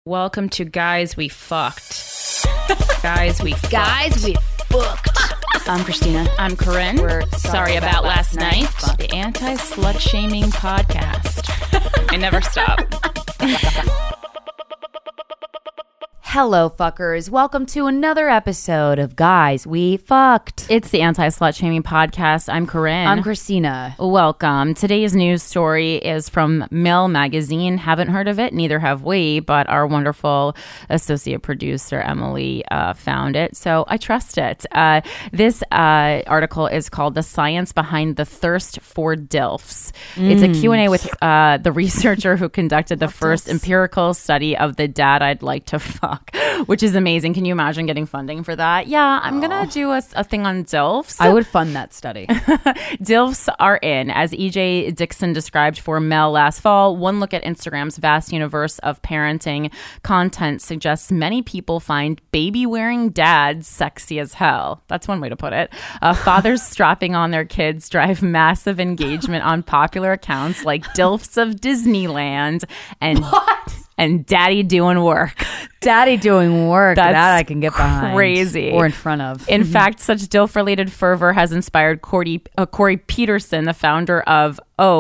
Welcome to Guys We Fucked. Guys We Fucked. Guys We Fucked. I'm Christina. I'm Corinne. We're Sorry About Last Night. The anti-slut-shaming podcast. I never stop. Hello, fuckers. Welcome to another episode of Guys We Fucked. It's the anti-slut-shaming podcast. I'm Corinne. I'm Christina. Welcome. Today's news story is from Male Magazine. Haven't heard of it, neither have we, but our wonderful associate producer, Emily, found it, so I trust it. This article is called The Science Behind the Thirst for DILFs. It's a Q&A with the researcher who conducted the first empirical study of the dad I'd like to fuck. Which is amazing. Can you imagine getting funding for that? Yeah, I'm going to do a thing on DILFs. I would fund that study. DILFs are in, as E.J. Dixon described for Mel last fall. One look at Instagram's vast universe of parenting content suggests many people find baby-wearing dads sexy as hell. That's one way to put it. Fathers strapping on their kids drive massive engagement on popular accounts like DILFs of Disneyland and... What? And daddy doing work. Daddy doing work. That's that I can get behind. Crazy. Or in front of. In fact, such DILF-related fervor has inspired Corey Peterson, the founder of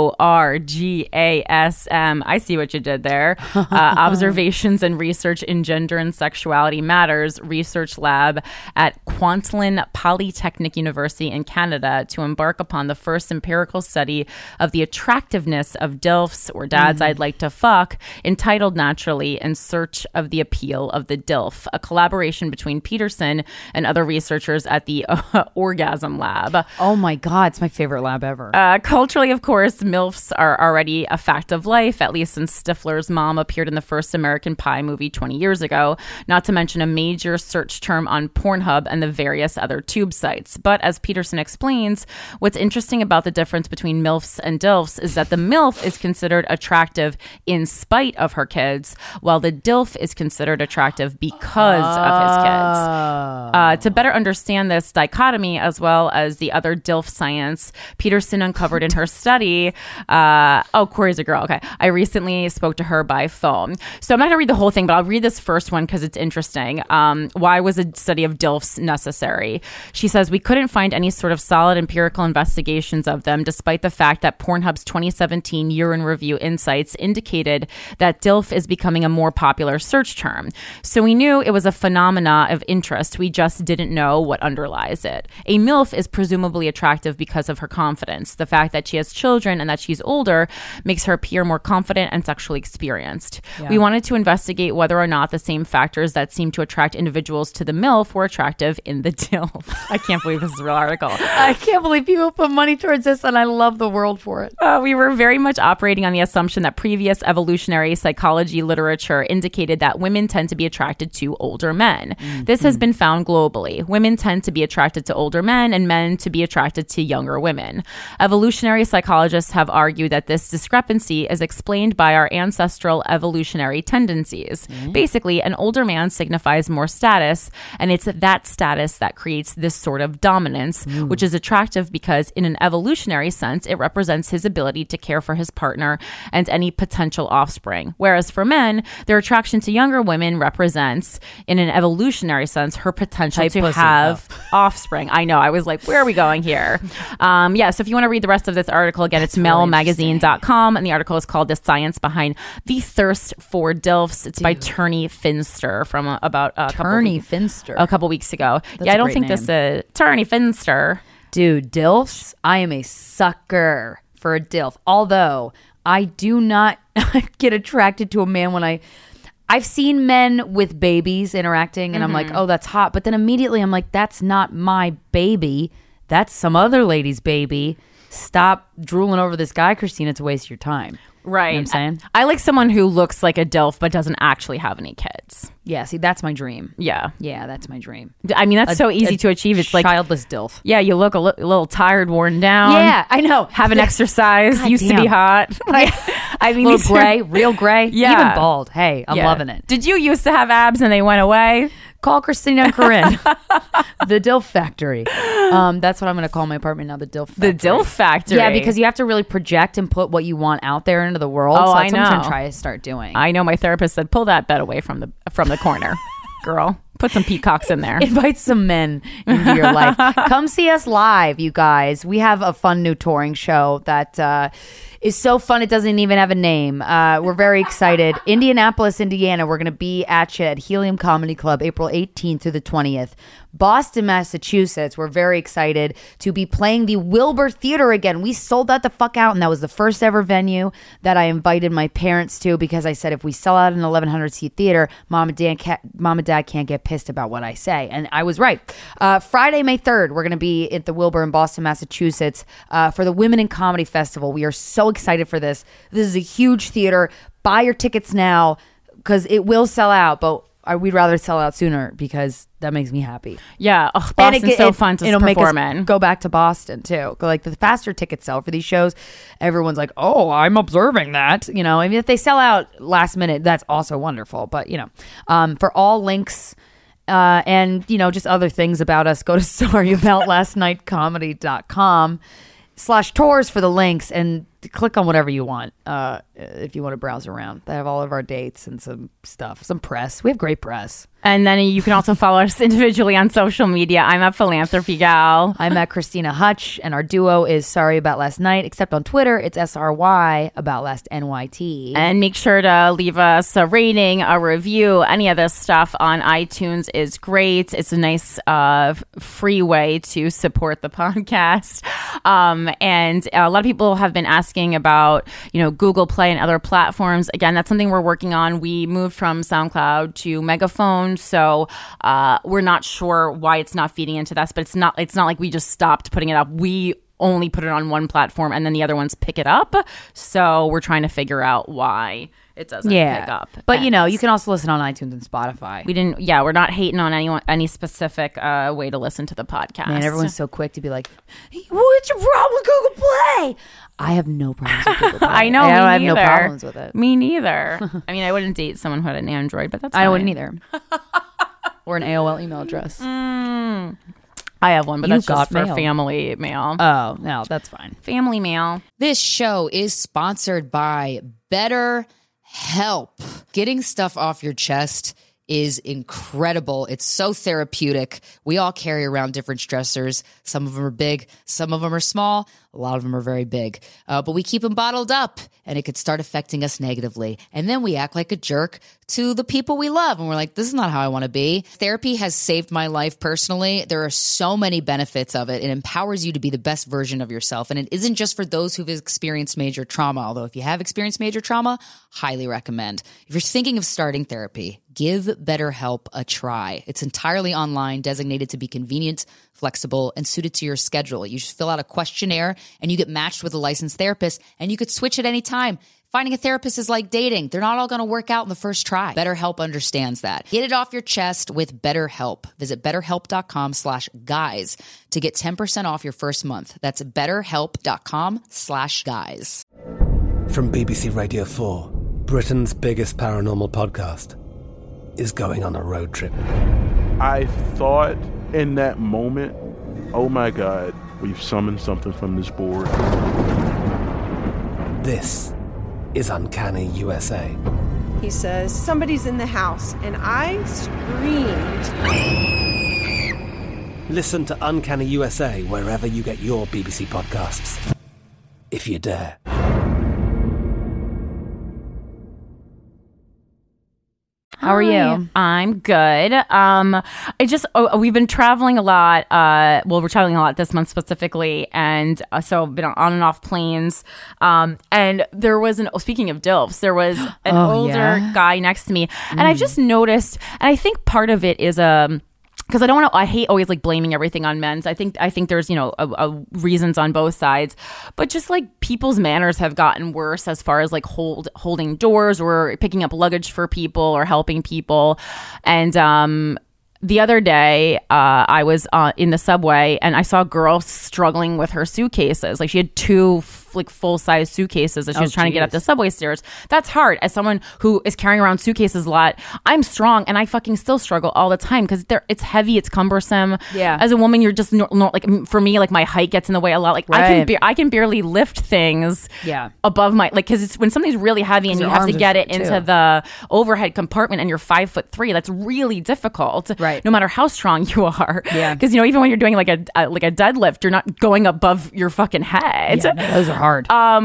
ORGASM. I see what you did there. Observations and Research in Gender and Sexuality Matters Research Lab at Kwantlen Polytechnic University in Canada to embark upon the first empirical study of the attractiveness of DILFs, or dads I'd like to fuck, entitled naturally In Search of the Appeal of the DILF, a collaboration between Peterson and other researchers at the Orgasm Lab. Oh my God, it's my favorite lab ever. Culturally, of course, MILFs are already a fact of life, at least since Stifler's mom appeared in the first American Pie movie 20 years ago, not to mention a major search term on Pornhub and the various other tube sites. But as Peterson explains, what's interesting about the difference between MILFs and DILFs is that the MILF is considered attractive in spite of her kids, while the DILF is considered attractive because of his kids. To better understand this dichotomy, as well as the other DILF science, Peterson uncovered in her study. Corey's a girl. Okay. I recently spoke to her by phone. So I'm not going to read the whole thing, but I'll read this first one because it's interesting. Why was a study of DILFs necessary? She says, we couldn't find any sort of solid empirical investigations of them, despite the fact that Pornhub's 2017 year in review insights indicated that DILF is becoming a more popular search term. So we knew it was a phenomena of interest. We just didn't know what underlies it. A MILF is presumably attractive because of her confidence. The fact that she has children and that she's older makes her appear more confident and sexually experienced. Yeah. We wanted to investigate whether or not the same factors that seem to attract individuals to the MILF were attractive in the DILF. I can't believe this is a real article. I can't believe people put money towards this, and I love the world for it. We were very much operating on the assumption that previous evolutionary psychology literature indicated that women tend to be attracted to older men. This has been found globally. Women tend to be attracted to older men and men to be attracted to younger women. Evolutionary psychologists have argued that this discrepancy is explained by our ancestral evolutionary tendencies. Basically, an older man signifies more status, and it's that status that creates this sort of dominance, which is attractive because in an evolutionary sense, it represents his ability to care for his partner and any potential offspring. Whereas for men, their attraction to younger women represents, in an evolutionary sense, her potential to have offspring. I know. I was like, where are we going here? So if you want to read the rest of this article, again, it's melmagazine.com, and the article is called The Science Behind the Thirst for DILFs. It's by Turney Finster from about a couple weeks ago. That's I don't think this is Turney Finster. Dude, DILFs, I am a sucker for a DILF. Although I do not get attracted to a man when I've seen men with babies interacting and I'm like, oh, that's hot. But then immediately I'm like, that's not my baby. That's some other lady's baby. Stop drooling over this guy, Christina. It's a waste of your time. Right. You know what I'm saying? I like someone who looks like a DILF but doesn't actually have any kids. Yeah, see, that's my dream. Yeah. Yeah, that's my dream. I mean, that's so easy to achieve. It's like childless DILF. Yeah, you look a little tired, worn down. Yeah, I know. Haven't exercised. God used damn. to be hot. Like, I mean, little gray, real gray. Yeah. Even bald. Hey, I'm loving it. Did you used to have abs and they went away? Call Christina and Corinne. The DILF Factory. That's what I'm going to call my apartment now, the DILF Factory. The DILF Factory. Yeah, because you have to really project and put what you want out there into the world. Oh, so I that's what I'm trying know. to try to start doing. I know my therapist said, pull that bed away from the corner. Girl, put some peacocks in there. Invite some men into your life. Come see us live, you guys. We have a fun new touring show that is so fun it doesn't even have a name. We're very excited. Indianapolis, Indiana. We're going to be at you at Helium Comedy Club April 18th through the 20th. Boston, Massachusetts. We're very excited to be playing the Wilbur Theater again. We sold that the fuck out, and that was the first ever venue that I invited my parents to because I said if we sell out an 1,100 seat theater, mom and dad can't get pissed about what I say. And I was right. Friday, May 3rd, we're going to be at the Wilbur in Boston, Massachusetts for the Women in Comedy Festival. We are so excited for this. This is a huge theater. Buy your tickets now because it will sell out, but we'd rather sell out sooner because that makes me happy. Yeah, Boston's so fun to it'll perform make us in. go back to Boston too. Like the faster tickets sell for these shows, everyone's like, "Oh, I'm observing that." You know, I mean, if they sell out last minute, that's also wonderful. But you know, for all links and you know just other things about us, go to sorryboutlastnightcomedy.com/tours for the links and click on whatever you want if you want to browse around. They have all of our dates and some stuff, some press. We have great press. And then you can also follow us individually on social media. I'm at Philanthropy Gal. I'm at Christina Hutch, and our duo is Sorry About Last Night, except on Twitter, it's SRY About Last NYT. And make sure to leave us a rating, a review. Any of this stuff on iTunes is great. It's a nice free way to support the podcast. And a lot of people have been asking about, you know, Google Play and other platforms. Again, that's something we're working on. We moved from SoundCloud to Megaphone, so we're not sure why it's not feeding into this, but it's not like we just stopped putting it up. We only put it on one platform and then the other ones pick it up. So we're trying to figure out why it doesn't pick up. But you know, you can also listen on iTunes and Spotify. We're not hating on any specific way to listen to the podcast. Man, everyone's so quick to be like, what's your problem with Google Play? I have no problems with Google Play. I know, I me have neither. no problems with it. Me neither. I mean, I wouldn't date someone who had an Android, but that's fine. I wouldn't either. Or an AOL email address. I have one, but that's just for mail. family mail. Oh, no, that's fine. Family mail. This show is sponsored by BetterHelp. Getting stuff off your chest is incredible. It's so therapeutic. We all carry around different stressors. Some of them are big, some of them are small, a lot of them are very big. But we keep them bottled up and it could start affecting us negatively. And then we act like a jerk to the people we love. And we're like, this is not how I want to be. Therapy has saved my life personally. There are so many benefits of it. It empowers you to be the best version of yourself. And it isn't just for those who've experienced major trauma, although if you have experienced major trauma, highly recommend. If you're thinking of starting therapy, give BetterHelp a try. It's entirely online, designated to be convenient, flexible, and suited to your schedule. You just fill out a questionnaire and you get matched with a licensed therapist, and you could switch at any time. Finding a therapist is like dating. They're not all going to work out in the first try. BetterHelp understands that. Get it off your chest with BetterHelp. Visit betterhelp.com/guys to get 10% off your first month. That's betterhelp.com/guys. From BBC Radio 4, Britain's biggest paranormal podcast is going on a road trip. I thought in that moment, oh my God, we've summoned something from this board. This is Uncanny USA. He says, somebody's in the house, and I screamed. Listen to Uncanny USA wherever you get your BBC podcasts, if you dare. How are you? I'm good. We've been traveling a lot. We're traveling a lot this month specifically, and so I've been on and off planes. And there was speaking of DILFs, there was an older guy next to me, and I just noticed, and I think part of it is because I hate always like blaming everything on men. I think there's, you know, reasons on both sides, but just like people's manners have gotten worse as far as like holding doors or picking up luggage for people or helping people. And the other day, I was in the subway and I saw a girl struggling with her suitcases. Like she had two like full-size suitcases as she was trying to get up the subway stairs. That's hard. As someone who is carrying around suitcases a lot, I'm strong and I fucking still struggle all the time because it's heavy, it's cumbersome. Yeah. As a woman, you're just like, for me, like my height gets in the way a lot. Like I can barely lift things above my, like, because it's when something's really heavy and you have to get it into the overhead compartment and you're 5'3", that's really difficult. Right. No matter how strong you are. Yeah. Because, you know, even when you're doing like a deadlift, you're not going above your fucking head. Yeah, no, those are hard.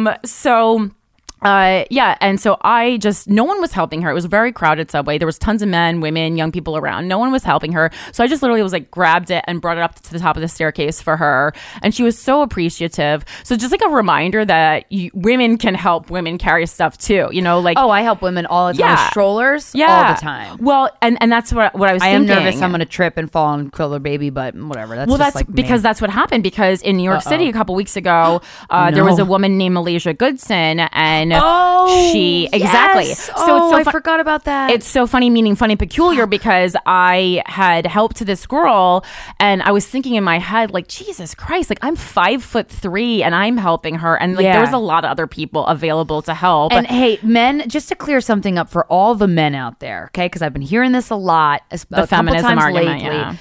And so no one was helping her. It was a very crowded subway. There was tons of men, women, young people around. No one was helping her. So I just literally was like, grabbed it and brought it up to the top of the staircase for her. And she was so appreciative. So just like a reminder that women can help women carry stuff too, you know, like. Oh, I help women all the time. Yeah. Strollers all the time. Well, and that's what I was thinking. I am nervous I'm going to trip and fall and kill their baby, but whatever. That's because that's what happened, because in New York City a couple weeks ago, there was a woman named Malaysia Goodson, and exactly. So I forgot about that. It's so funny, meaning funny, peculiar, because I had helped this girl, and I was thinking in my head, like, Jesus Christ, like I'm 5'3" and I'm helping her, and like there's a lot of other people available to help. And hey, men, just to clear something up for all the men out there, okay? Because I've been hearing this a lot, the feminism argument. Lately. Yeah.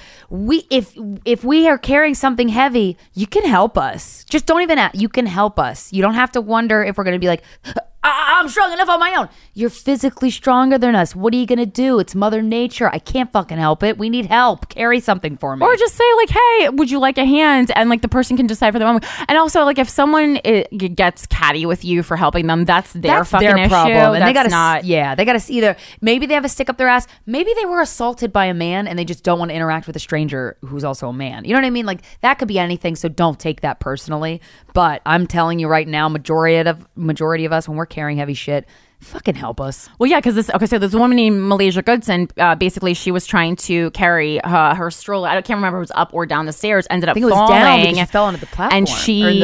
If we are carrying something heavy, you can help us. Just don't even you can help us. You don't have to wonder if we're going to be like, I'm strong enough on my own. You're physically stronger than us. What are you going to do? It's Mother Nature. I can't fucking help it. We need help. Carry something for me. Or just say like, hey, would you like a hand? And like the person can decide for the moment. And also, like, if someone gets catty with you for helping them, that's their fucking issue. Problem. And that's they gotta not. Yeah, they got to either maybe they have a stick up their ass. Maybe they were assaulted by a man and they just don't want to interact with a stranger who's also a man. You know what I mean? Like that could be anything. So don't take that personally. But I'm telling you right now, majority of us, when we're carrying heavy shit, fucking help us. Well, yeah, because so there's a woman named Malaysia Goodson. Basically, she was trying to carry her stroller. I can't remember if it was up or down the stairs. Ended up falling. It was down because she fell onto the platform and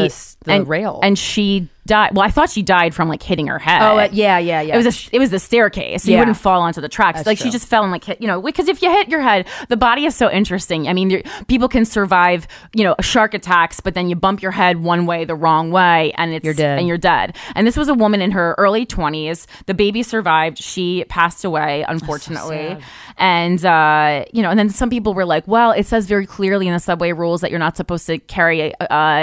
the rail. And she died. Well, I thought she died from like hitting her head. Oh, yeah. It was the staircase. So you wouldn't fall onto the tracks. That's like true. She just fell and like hit, you know, because if you hit your head, the body is so interesting. I mean, people can survive, you know, shark attacks, but then you bump your head one way, the wrong way, and you're dead. And this was a woman in her early 20s. The baby survived. She passed away, unfortunately. So and you know, and then some people were like, well, it says very clearly in the subway rules that you're not supposed to carry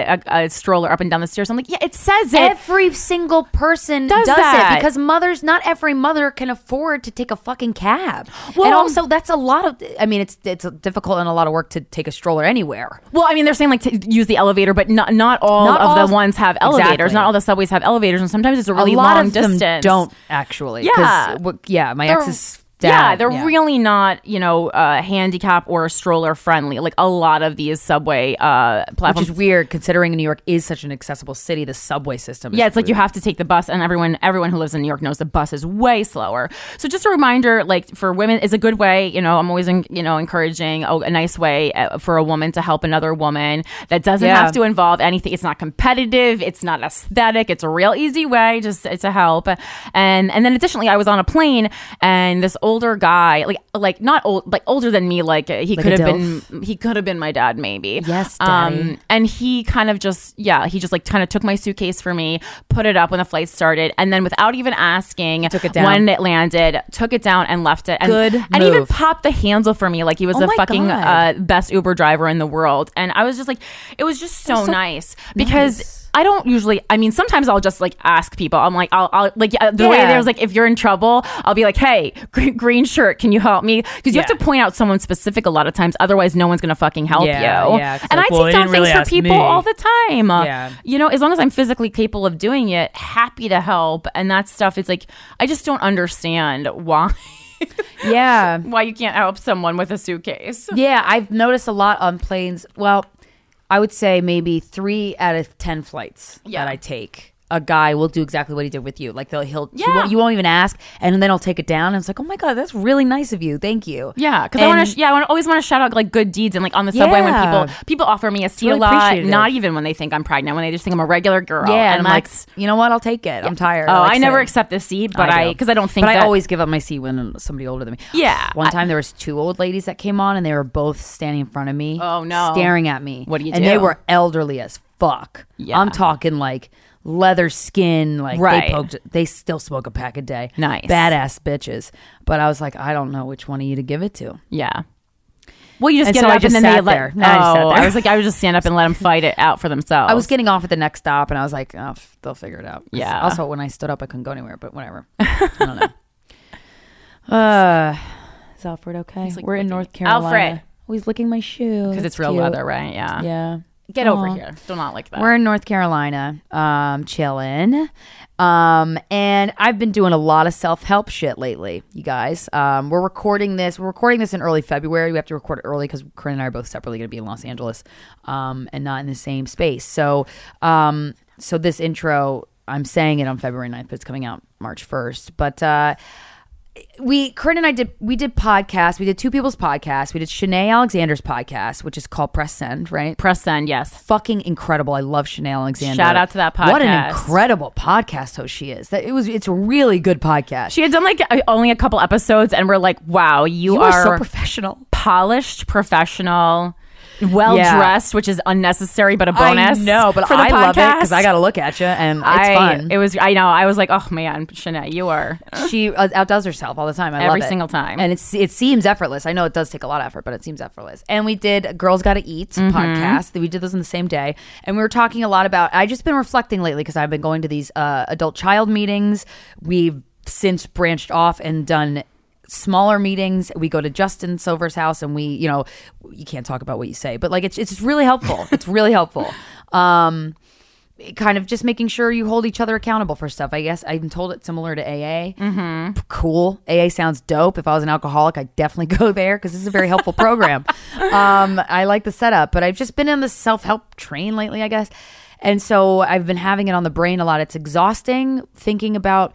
a stroller up and down the stairs. I'm like, yeah, it says it. Every single person does that. it because not every mother can afford to take a fucking cab. Well, and also that's a lot of, I mean, it's difficult and a lot of work to take a stroller anywhere. Well, I mean, they're saying like to use the elevator, but not all of the ones have elevators. Exactly. Not all the subways have elevators, and sometimes it's a really long distance. Them don't actually. Yeah. My ex's dad. Yeah, they're really not, you know, handicap or stroller friendly. Like a lot of these subway platforms. Which is weird considering New York is such an accessible city. The subway system is it's like you have to take the bus, and everyone who lives in New York knows the bus is way slower. So just a reminder, like for women, is a good way. You know, I'm always encouraging a nice way for a woman to help another woman that doesn't have to involve anything. It's not competitive. It's not aesthetic. It's a real easy way just to help. And then additionally, I was on a plane, and this older guy, like not old, like older than me, like he could have been my dad maybe. Yes, Daddy. And he kind of just like kind of took my suitcase for me, put it up when the flight started, and then without even asking took it down when it landed, took it down and left it. And, Good and move. even popped the handle for me like he was the fucking best Uber driver in the world. And I was just like, it was just so nice because I don't usually, I mean, sometimes I'll just like ask people. I'm like, I'll like the way there's like, if you're in trouble, I'll be like, hey, green shirt, can you help me? Because you have to point out someone specific a lot of times. Otherwise, no one's going to fucking help you. Yeah, and I take down things for people all the time. Yeah. You know, as long as I'm physically capable of doing it, happy to help. And that stuff, it's like, I just don't understand why. Why you can't help someone with a suitcase. Yeah, I've noticed a lot on planes. Well, I would say maybe 3 out of 10 flights that I take. A guy will do exactly what he did with you. Like you won't even ask, and then he'll take it down. And it's like, oh my god, that's really nice of you. Thank you. Yeah, because I always want to shout out like good deeds, and like on the subway when people offer me a seat really a lot. appreciative. Not even when they think I'm pregnant, when they just think I'm a regular girl. Yeah, and I'm like, you know what? I'll take it. I'm tired. Oh, I never accept the seat, but because I don't think. But I always give up my seat when somebody older than me. Yeah. One time there was 2 old ladies that came on, and they were both standing in front of me. Oh no, staring at me. What do you do? And they were elderly as fuck. Yeah. I'm talking like leather skin, like Right. they still smoke a pack a day. Nice. Badass bitches. But I was like, I don't know which one of you to give it to. Yeah. Well, you just And get so it I up just and then they sat let. there. No, I just sat there. I was like, I would just stand up and let them fight it out for themselves. I was getting off at the next stop, and I was like, oh, they'll figure it out. 'Cause Yeah. Also, when I stood up, I couldn't go anywhere, but whatever. I don't know. Is Alfred okay? like We're in licking- North Carolina. Alfred. Oh, he's licking my shoe. because it's real Cute. leather, right? Yeah. Yeah. Get over Aw. here. Do not like that. We're in North Carolina, chilling. And I've been doing a lot of self-help shit lately, you guys. We're recording this in early February. We have to record it early because Corinne and I are both separately going to be in Los Angeles, and not in the same space. So this intro, I'm saying it on February 9th, but it's coming out March 1st. But, Corinne and I did podcasts. We did two people's podcasts. We did Shanae Alexander's podcast, which is called Press Send, right? Press send, yes. Fucking incredible. I love Shanae Alexander. Shout out to that What an podcast. incredible podcast host she is. It's a really good podcast. She had done like only a couple episodes, and we're like, wow, you are are so professional. polished, professional, well dressed, which is unnecessary, but a bonus. I know, but for the I love it podcast. because I got to look at you and it's fun. I know. I was like, oh man, Shanae, you are. She outdoes herself all the time. I love Every it. single time. And it seems effortless. I know it does take a lot of effort, but it seems effortless. And we did Girls Gotta Eat podcast. We did those on the same day. And we were talking a lot about, I just been reflecting lately because I've been going to these adult child meetings. We've since branched off and done smaller meetings. We go to Justin Silver's house and you can't talk about what you say, but like it's really helpful. It's really helpful. Kind of just making sure you hold each other accountable for stuff. I guess I'm told it's similar to AA. Mm-hmm. Cool. AA sounds dope. If I was an alcoholic, I'd definitely go there because this is a very helpful program. I like the setup, but I've just been in the self-help train lately, I guess. And so I've been having it on the brain a lot. It's exhausting thinking about.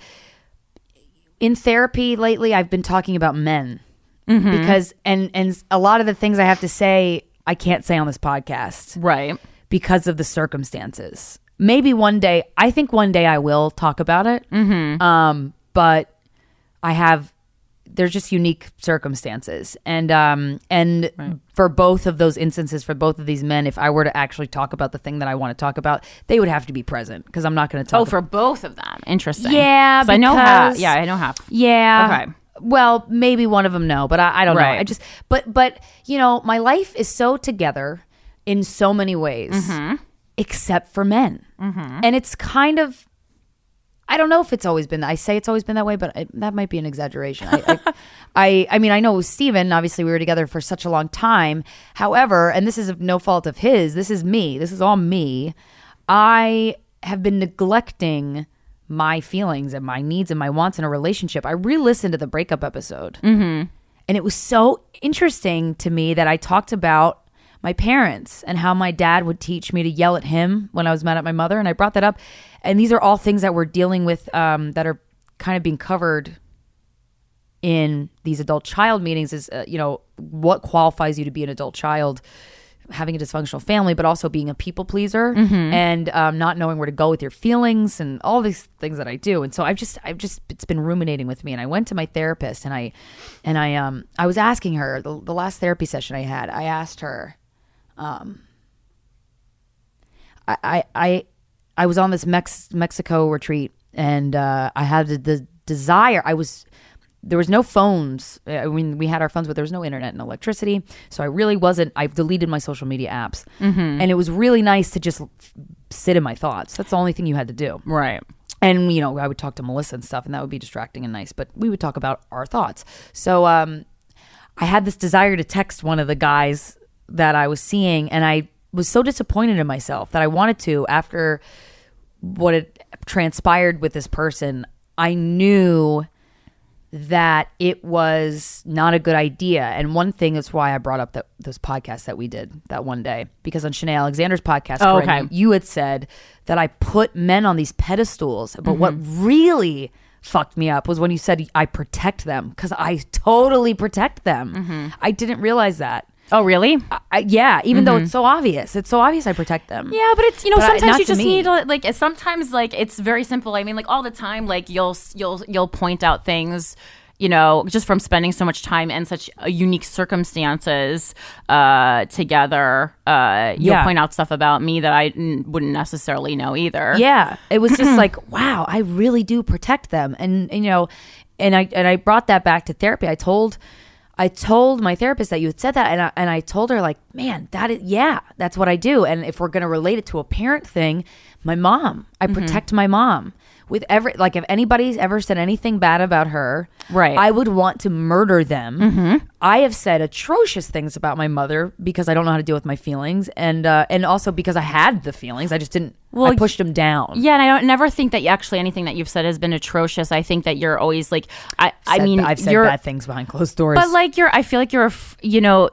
In therapy lately, I've been talking about men because and a lot of the things I have to say, I can't say on this podcast. Right. Because of the circumstances. Maybe one day, I think one day I will talk about it. But there's just unique circumstances. And for both of those instances, for both of these men, if I were to actually talk about the thing that I want to talk about, they would have to be present because I'm not going to talk. Oh, for both of them. Interesting. Yeah, I know half. because- Yeah, I know half. Yeah. Okay. Well, maybe one of them no, but I don't know. Right. I just but my life is so together in so many ways, except for men, and it's kind of. I don't know if it's always been that. I say it's always been that way, but that might be an exaggeration. I mean, I know with Steven, obviously we were together for such a long time. However, and this is no fault of his, this is me. This is all me. I have been neglecting my feelings and my needs and my wants in a relationship. I re-listened to the breakup episode. And it was so interesting to me that I talked about my parents and how my dad would teach me to yell at him when I was mad at my mother. And I brought that up. And these are all things that we're dealing with that are kind of being covered in these adult child meetings is, what qualifies you to be an adult child, having a dysfunctional family, but also being a people pleaser and not knowing where to go with your feelings and all these things that I do. And so it's been ruminating with me. And I went to my therapist and I was asking her the last therapy session I had, I asked her, I was on this Mexico retreat and I had the desire. There was no phones. I mean, we had our phones, but there was no internet and electricity. So I've deleted my social media apps. And it was really nice to just sit in my thoughts. That's the only thing you had to do. Right. And, I would talk to Melissa and stuff, and that would be distracting and nice. But we would talk about our thoughts. So I had this desire to text one of the guys that I was seeing, and I was so disappointed in myself that I wanted to. After what had transpired with this person, I knew that it was not a good idea. And one thing is why I brought up those podcasts that we did that one day, because on Shanae Alexander's podcast, Corinne, you had said that I put men on these pedestals. But what really fucked me up was when you said I protect them, because I totally protect them. I didn't realize that. Oh, really? Yeah, even though it's so obvious. It's so obvious I protect them. Yeah, but it's, But sometimes not you to just me. need to, like, sometimes, like, it's very simple. I mean, like, all the time, like, you'll point out things, you know, just from spending so much time and such unique circumstances together, you'll point out stuff about me that I wouldn't necessarily know either. Yeah, it was just like, wow, I really do protect them, and you know, and I brought that back to therapy. I told my therapist that you had said that, and I told her, like, man, that's what I do. And if we're gonna relate it to a parent thing, my mom, I protect my mom. With if anybody's ever said anything bad about her, right, I would want to murder them. I have said atrocious things about my mother because I don't know how to deal with my feelings, and also because I had the feelings, I just didn't. I pushed them down. Yeah, and I don't never think that actually anything that you've said has been atrocious. I think that you're always like, I've said bad things behind closed doors, but like I feel like you're, you know,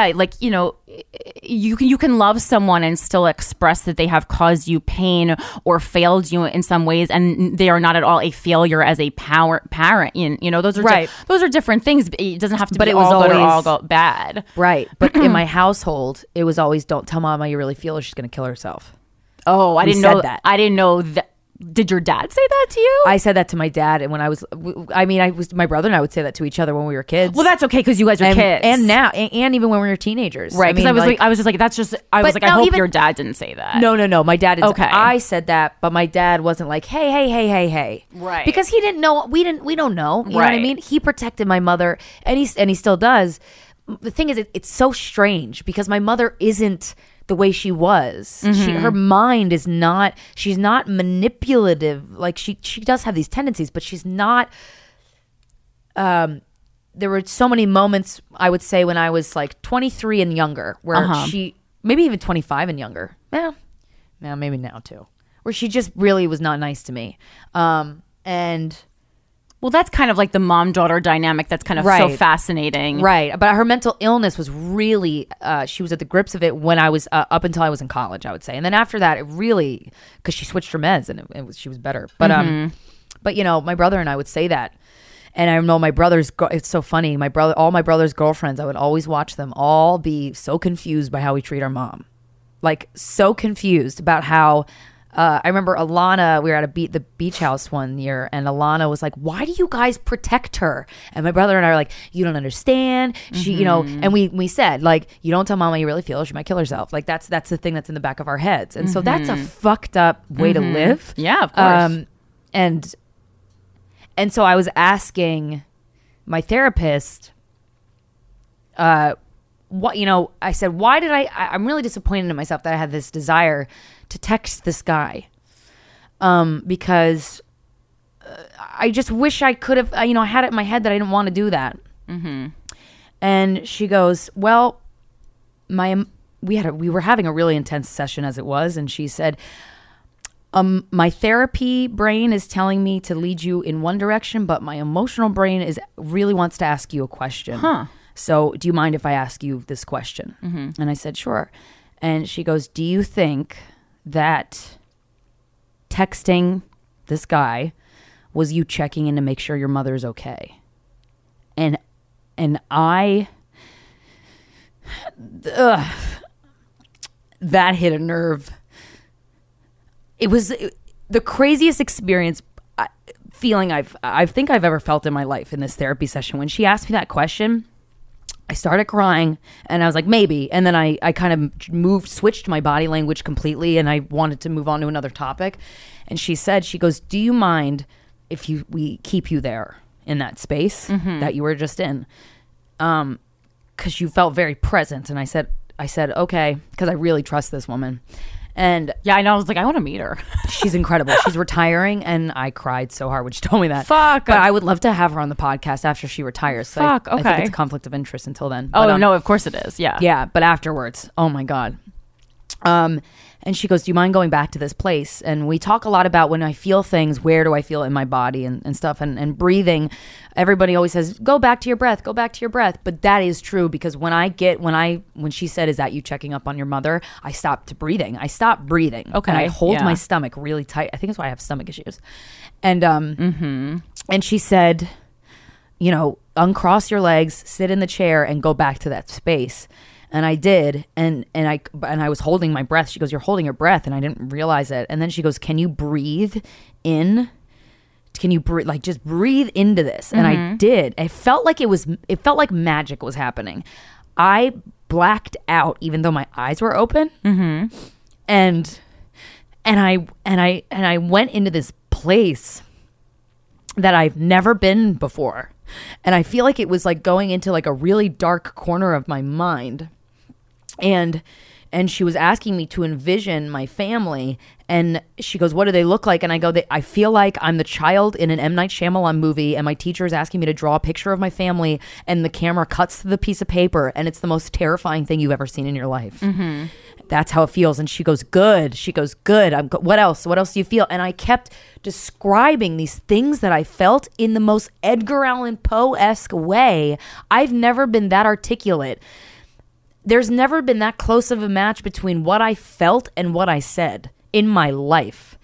you can love someone and still express that they have caused you pain or failed you in some ways, and they are not at all a failure as a parent. You know, those are right. Those are different things. It doesn't have to be it was all good or always, all bad. Right. But in my household, it was always, don't tell mom how you really feel or she's going to kill herself. Oh, I didn't know that. I didn't know that. Did your dad say that to you? I said that to my dad, and when my brother and I would say that to each other when we were kids. Well, that's okay because you guys are kids, and now, and even when we were teenagers, right? Because I was just like, that's just. I was like, I hope your dad didn't say that. No, my dad didn't. Okay, I said that, but my dad wasn't like, hey, right? Because he didn't know. We don't know. You know what I mean? He protected my mother, and he still does. The thing is, it's so strange because my mother isn't the way she was. Her mind is not, she's not manipulative. Like she does have these tendencies, but she's not, there were so many moments, I would say, when I was like 23 and younger, where she, maybe even 25 and younger. Well, maybe now too, where she just really was not nice to me. And well, that's kind of like the mom-daughter dynamic that's kind of so fascinating. Right. But her mental illness was really, she was at the grips of it when I was, up until I was in college, I would say. And then after that, it really, because she switched her meds and she was better. But, but you know, my brother and I would say that. And I know my brother's, it's so funny. All my brother's girlfriends, I would always watch them all be so confused by how we treat our mom. Like, so confused about how, I remember Alana, we were at the beach house one year, and Alana was like, why do you guys protect her? And my brother and I are like, you don't understand. She, you know, and we said, like, you don't tell mom how you really feel, she might kill herself. Like, that's the thing that's in the back of our heads. And so that's a fucked up way to live. Yeah, of course. And so I was asking my therapist, what, you know, I said, why did I'm really disappointed in myself that I had this desire to text this guy, because I just wish I could have, you know, I had it in my head that I didn't want to do that. And she goes, well, we were having a really intense session as it was, and she said, my therapy brain is telling me to lead you in one direction, but my emotional brain really wants to ask you a question. So do you mind if I ask you this question? And I said, sure. And she goes, do you think that texting this guy was you checking in to make sure your mother's okay? And I, that hit a nerve. It was the craziest feeling I think I've ever felt in my life in this therapy session. When she asked me that question, I started crying, and I was like, maybe. And then I kind of switched my body language completely, and I wanted to move on to another topic. And she goes, do you mind if we keep you there in that space that you were just in? Because you felt very present. And I said, okay, because I really trust this woman. And yeah, I know. I was like, I want to meet her. She's incredible. She's retiring, and I cried so hard when she told me that. Fuck. But I would love to have her on the podcast after she retires. So Fuck. Okay. I think it's a conflict of interest until then. But, no, of course it is. Yeah. Yeah, but afterwards, oh my God. And she goes, do you mind going back to this place? And we talk a lot about when I feel things, where do I feel it in my body and stuff, and breathing. Everybody always says, go back to your breath, go back to your breath. But that is true, because when she said, is that you checking up on your mother? I stopped breathing. Okay. And I hold my stomach really tight. I think that's why I have stomach issues. And, and she said, you know, uncross your legs, sit in the chair, and go back to that space. And I did, and I was holding my breath. She goes, you're holding your breath, and I didn't realize it. And then she goes, can you breathe in can you like just breathe into this? And I did. It felt like magic was happening. I blacked out even though my eyes were open. And I went into this place that I've never been before. And I feel like it was like going into like a really dark corner of my mind. And she was asking me to envision my family, and she goes, what do they look like? And I go, I feel like I'm the child in an M. Night Shyamalan movie, and my teacher is asking me to draw a picture of my family, and the camera cuts to the piece of paper, and it's the most terrifying thing you've ever seen in your life. That's how it feels. And she goes, good. What else? What else do you feel? And I kept describing these things that I felt in the most Edgar Allan Poe-esque way. I've never been that articulate. There's never been that close of a match between what I felt and what I said in my life.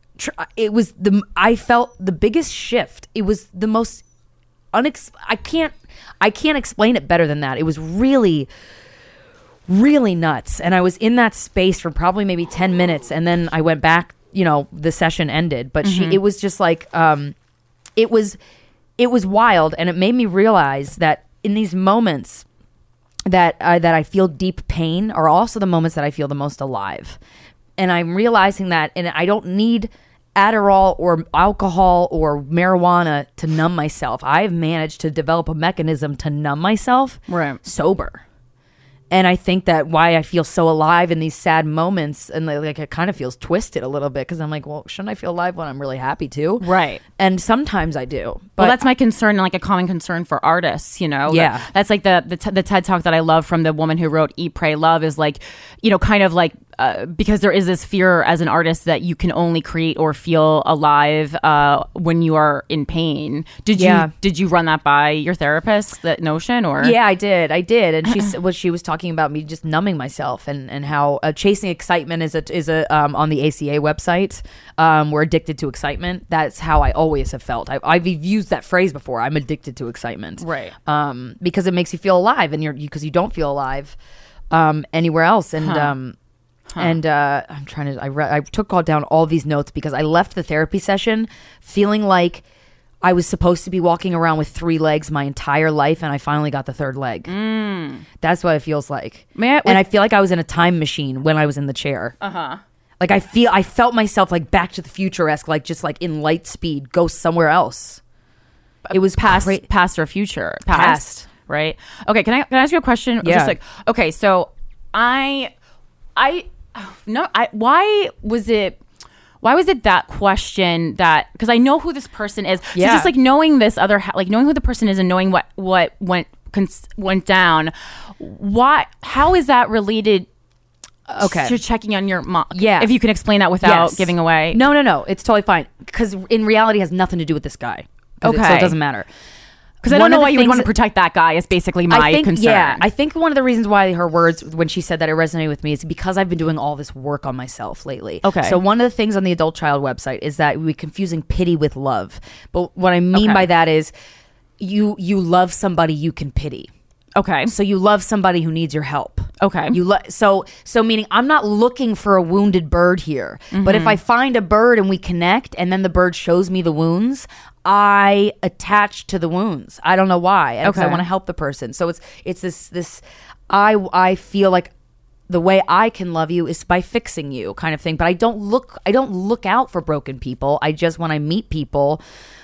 I felt the biggest shift. It was the most I can't explain it better than that. It was really, really nuts. And I was in that space for probably maybe 10 minutes, and then I went back, the session ended, but it was just like it was wild, and it made me realize that in these moments that I feel deep pain are also the moments that I feel the most alive. And I'm realizing that, and I don't need Adderall or alcohol or marijuana to numb myself. I've managed to develop a mechanism to numb myself sober. And I think that why I feel so alive in these sad moments, and like it kind of feels twisted a little bit, because I'm like, well, shouldn't I feel alive when I'm really happy too? Right. And sometimes I do. But well, that's my concern, and like a common concern for artists, Yeah. That's like the TED Talk that I love from the woman who wrote Eat, Pray, Love is like, kind of like, because there is this fear as an artist that you can only create or feel alive when you are in pain. Did you run that by your therapist, that notion? Or yeah, I did, and she was talking about me just numbing myself, and how chasing excitement is a on the ACA website. We're addicted to excitement. That's how I always have felt. I've used that phrase before. I'm addicted to excitement, right? Because it makes you feel alive, and because you don't feel alive anywhere else, and. And I'm trying to. I took down all these notes because I left the therapy session feeling like I was supposed to be walking around with 3 legs my entire life, and I finally got the 3rd leg. That's what it feels like. And I feel like I was in a time machine when I was in the chair. Like I felt myself like Back to the Future-esque, like just like in light speed, go somewhere else. It was past or future. Past, right? Okay. Can I ask you a question? Yeah. Just like, okay, so why was it that question that, because I know who this person is. So just like knowing this other, like knowing who the person is and knowing what went down, how is that related to checking on your mom? Yeah. If you can explain that without giving away. No. It's totally fine. Because in reality it has nothing to do with this guy. So it doesn't matter. Because I don't know why you would want to protect that guy is basically my concern. Yeah, I think one of the reasons why her words, when she said that, it resonated with me is because I've been doing all this work on myself lately. Okay. So one of the things on the Adult Child website is that we're confusing pity with love. But what I mean by that is you love somebody you can pity. Okay. So you love somebody who needs your help. Okay. So meaning I'm not looking for a wounded bird here. But if I find a bird and we connect and then the bird shows me the wounds, I attach to the wounds. I don't know why. Because I want to help the person. So it's this I feel like the way I can love you is by fixing you kind of thing. But I don't look out for broken people. I just, when I meet people,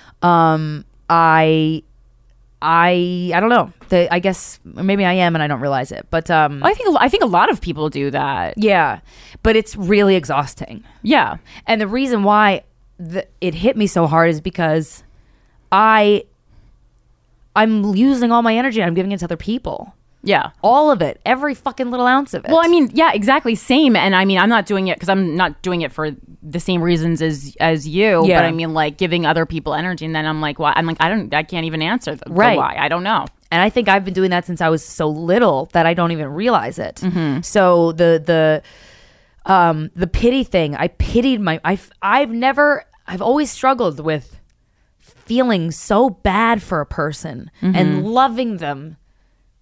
I don't know. I guess maybe I am and I don't realize it. But I think a lot of people do that. Yeah, but it's really exhausting. Yeah, and the reason why it hit me so hard is because I'm using all my energy. I'm giving it to other people. Yeah. All of it. Every fucking little ounce of it. Well, I mean, yeah, exactly. Same. And I mean, I'm not doing it because I'm not doing it for the same reasons as you. Yeah. But I mean, like giving other people energy. And then I'm like, why? I'm like, I can't even answer the why. I don't know. And I think I've been doing that since I was so little that I don't even realize it. So the pity thing, I pitied I've always struggled with feeling so bad for a person and loving them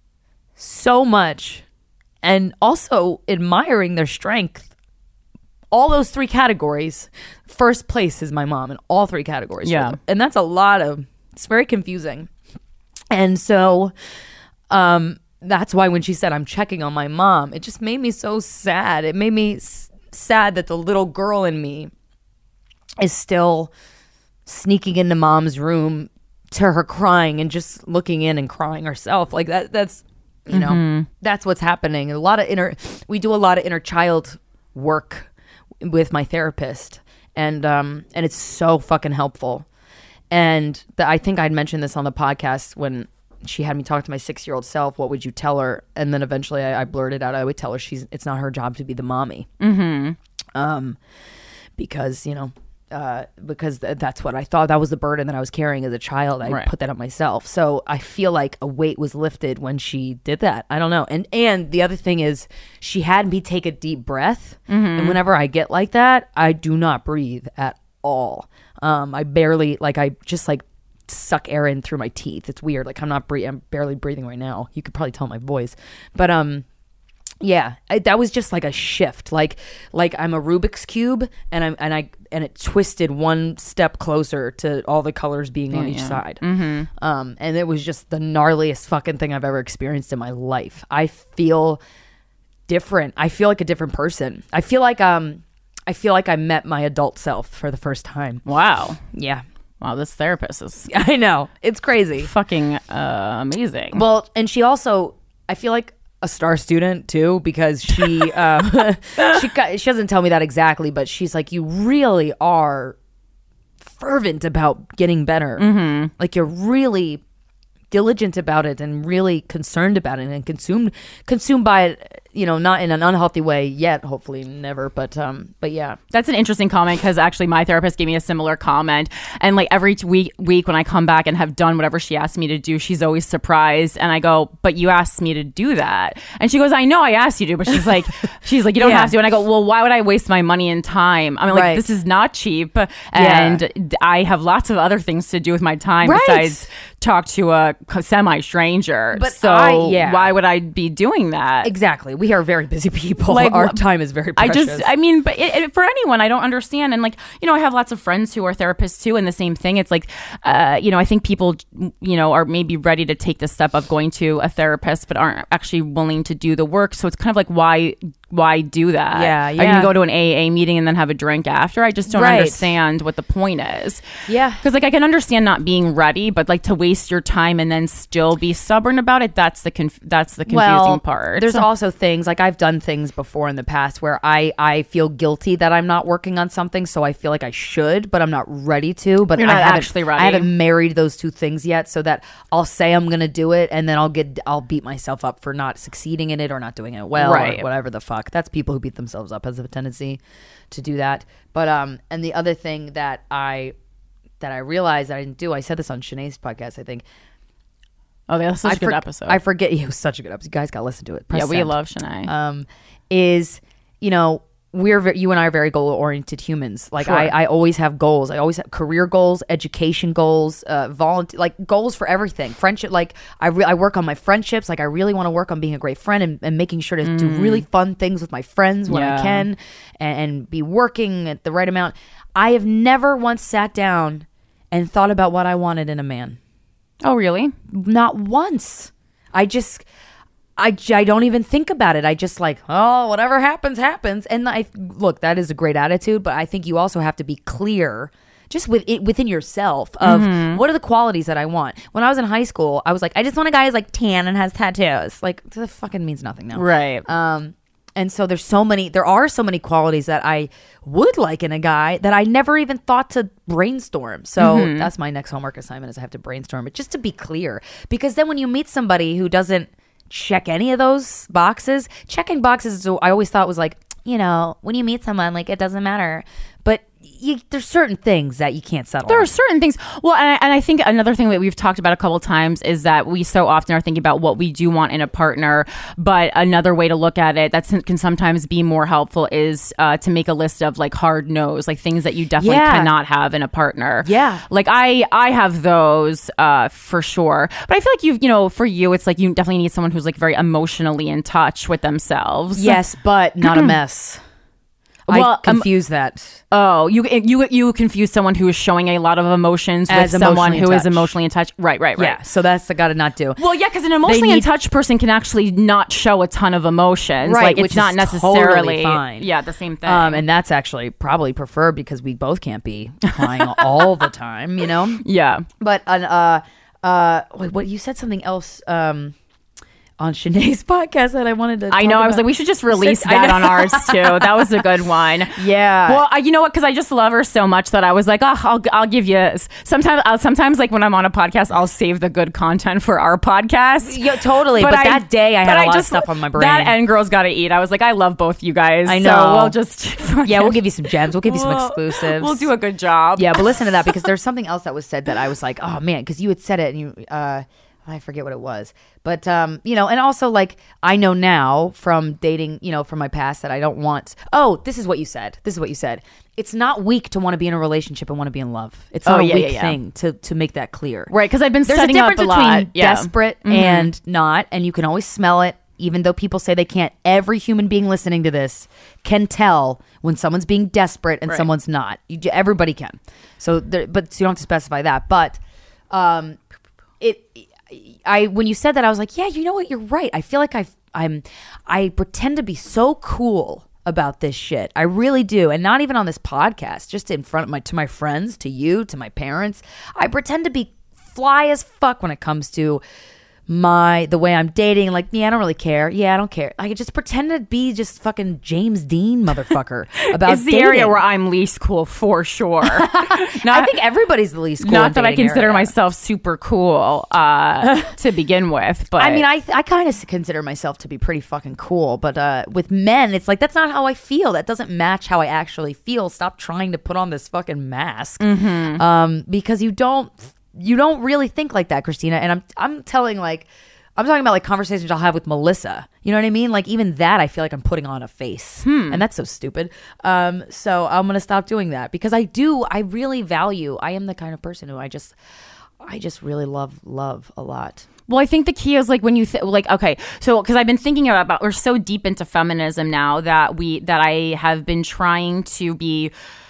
so much and also admiring their strength all those 3 categories, first place is my mom in all 3 categories. Yeah. And that's a lot of, it's very confusing. And so that's why when she said, I'm checking on my mom, it just made me so sad. It made me sad that the little girl in me is still sneaking into mom's room to her crying and just looking in and crying herself. Like that's, you know, that's what's happening. We do a lot of inner child work with my therapist, and it's so fucking helpful. And I think I'd mentioned this on the podcast when she had me talk to my 6-year-old self. What would you tell her? And then eventually I blurted out, I would tell her it's not her job to be the mommy. Because, you know, because that's what I thought. That was the burden that I was carrying as a child. I put that on myself. So I feel like a weight was lifted when she did that. I don't know. And the other thing is, she had me take a deep breath. And whenever I get like that, I do not breathe at all. I barely, like, I just like suck air in through my teeth. It's weird. Like, I'm barely breathing right now. You could probably tell my voice. But yeah, that was just like a shift. Like I'm a Rubik's cube, and it twisted one step closer to all the colors being on each side. And it was just the gnarliest fucking thing I've ever experienced in my life. I feel different. I feel like a different person. I feel like I met my adult self for the first time. Wow. Yeah. Wow, this therapist is I know. It's crazy. fucking amazing. Well, and she also, I feel like a star student too, because she she doesn't tell me that exactly, but she's like, you really are fervent about getting better. Like, you're really diligent about it and really concerned about it and consumed by it, you know, not in an unhealthy way yet, hopefully never, but yeah. That's an interesting comment, because actually my therapist gave me a similar comment, and like every week when I come back and have done whatever she asked me to do, she's always surprised, and I go, but you asked me to do that, and she goes, I know I asked you to, but she's like you don't have to, and I go, well, why would I waste my money and time? I mean, like, this is not cheap, and I have lots of other things to do with my time besides talk to a semi-stranger. But so why would I be doing that? Exactly. We are very busy people. Like, our time is very precious. But for anyone, I don't understand. And like, you know, I have lots of friends who are therapists too, and the same thing. It's like, you know, I think people, you know, are maybe ready to take the step of going to a therapist, but aren't actually willing to do the work. So it's kind of like, why do that? Yeah. Are you gonna go to an AA meeting and then have a drink after? I just don't understand what the point is. Yeah. Because like, I can understand not being ready, but like, to waste your time and then still be stubborn about it, that's the confusing part. There's also things, like, I've done things before in the past where I feel guilty that I'm not working on something, so I feel like I should, but I'm not ready to. But you're not actually ready. I haven't married those two things yet, so that I'll say I'm gonna do it, and then I'll beat myself up for not succeeding in it or not doing it well, or whatever the fuck. That's people who beat themselves up, has a tendency to do that. But and the other thing that I realized that I didn't do, I said this on Shanae's podcast, I think. Oh, that's such a good episode. I forget. It was such a good episode. You guys got to listen to it. Yeah, we love Shanae. Is, you know, you and I are very goal-oriented humans. Like, Sure. I always have goals. I always have career goals, education goals, volunteer, like, goals for everything. Friendship, like, I work on my friendships. Like, I really want to work on being a great friend and making sure to do really fun things with my friends when I can, and be working at the right amount. I have never once sat down and thought about what I wanted in a man. Oh, really? Not once. I don't even think about it. I just like, oh, whatever happens, happens. And look, that is a great attitude, but I think you also have to be clear just within yourself of what are the qualities that I want. When I was in high school, I was like, I just want a guy who's like tan and has tattoos. Like, that fucking means nothing now. Right. And so there are so many qualities that I would like in a guy that I never even thought to brainstorm. So that's my next homework assignment, is I have to brainstorm it just to be clear. Because then when you meet somebody who doesn't check any of those boxes, checking boxes, I always thought was like, you know, when you meet someone, like, it doesn't matter. But there's certain things that you can't settle There on. are certain things. Well, and I think another thing that we've talked about a couple of times is that we so often are thinking about what we do want in a partner. But another way to look at it that can sometimes be more helpful is to make a list of like hard no's, like things that you definitely cannot have in a partner. Yeah. Like I have those for sure. But I feel like for you, it's like you definitely need someone who's like very emotionally in touch with themselves. Yes, but not a mess. I confuse that. Oh, you confuse someone who is showing a lot of emotions with someone who is emotionally in touch. Right. Yeah, so that's the gotta not do. Well, yeah, because an emotionally in touch person can actually not show a ton of emotions. Right, like, which it's not is necessarily totally fine. Yeah, the same thing. And that's actually probably preferred because we both can't be crying all the time, you know? Yeah. But wait, what you said something else on Shanae's podcast that I wanted to I know. I was like, we should just release that on ours too. That was a good one. Yeah. Well, you know what? Because I just love her so much that I was like, oh, I'll give you. Sometimes like when I'm on a podcast, I'll save the good content for our podcast. Yeah, totally. But that day I had a lot of stuff on my brain. That and Girls Gotta Eat. I was like, I love both you guys. I know. So we'll just we'll give you some gems. We'll give you some exclusives. We'll do a good job. Yeah, but listen to that because there's something else that was said that I was like, oh man, because you had said it and you I forget what it was. But, you know, and also, like, I know now from dating, you know, from my past that I don't want... Oh, this is what you said. It's not weak to want to be in a relationship and want to be in love. It's not a weak thing to make that clear. Right, because I've been There's setting a up difference a lot. between desperate and not, and you can always smell it, even though people say they can't. Every human being listening to this can tell when someone's being desperate and someone's not. Everybody can. So you don't have to specify that. But when you said that, I was like, yeah, you know what? You're right. I feel like I pretend to be so cool about this shit. I really do. And not even on this podcast, just in front of to my friends, to you, to my parents. I pretend to be fly as fuck when it comes to the way I'm dating. Like, yeah, I don't really care. Yeah, I don't care. I just pretend to be just fucking James Dean motherfucker about it's the dating. area where I'm least cool for sure. I think everybody's the least cool. Not that I consider myself super cool to begin with, but I mean, I kind of consider myself to be pretty fucking cool. But with men, it's like that's not how I feel. That doesn't match how I actually feel. Stop trying to put on this fucking mask, because you don't really think like that, Christina. And I'm talking about like conversations I'll have with Melissa. You know what I mean? Like even that, I feel like I'm putting on a face, and that's so stupid. So I'm gonna stop doing that because I really value. I am the kind of person who I just really love a lot. Well, I think the key is like when you okay, so because I've been thinking about we're so deep into feminism now that I have been trying to be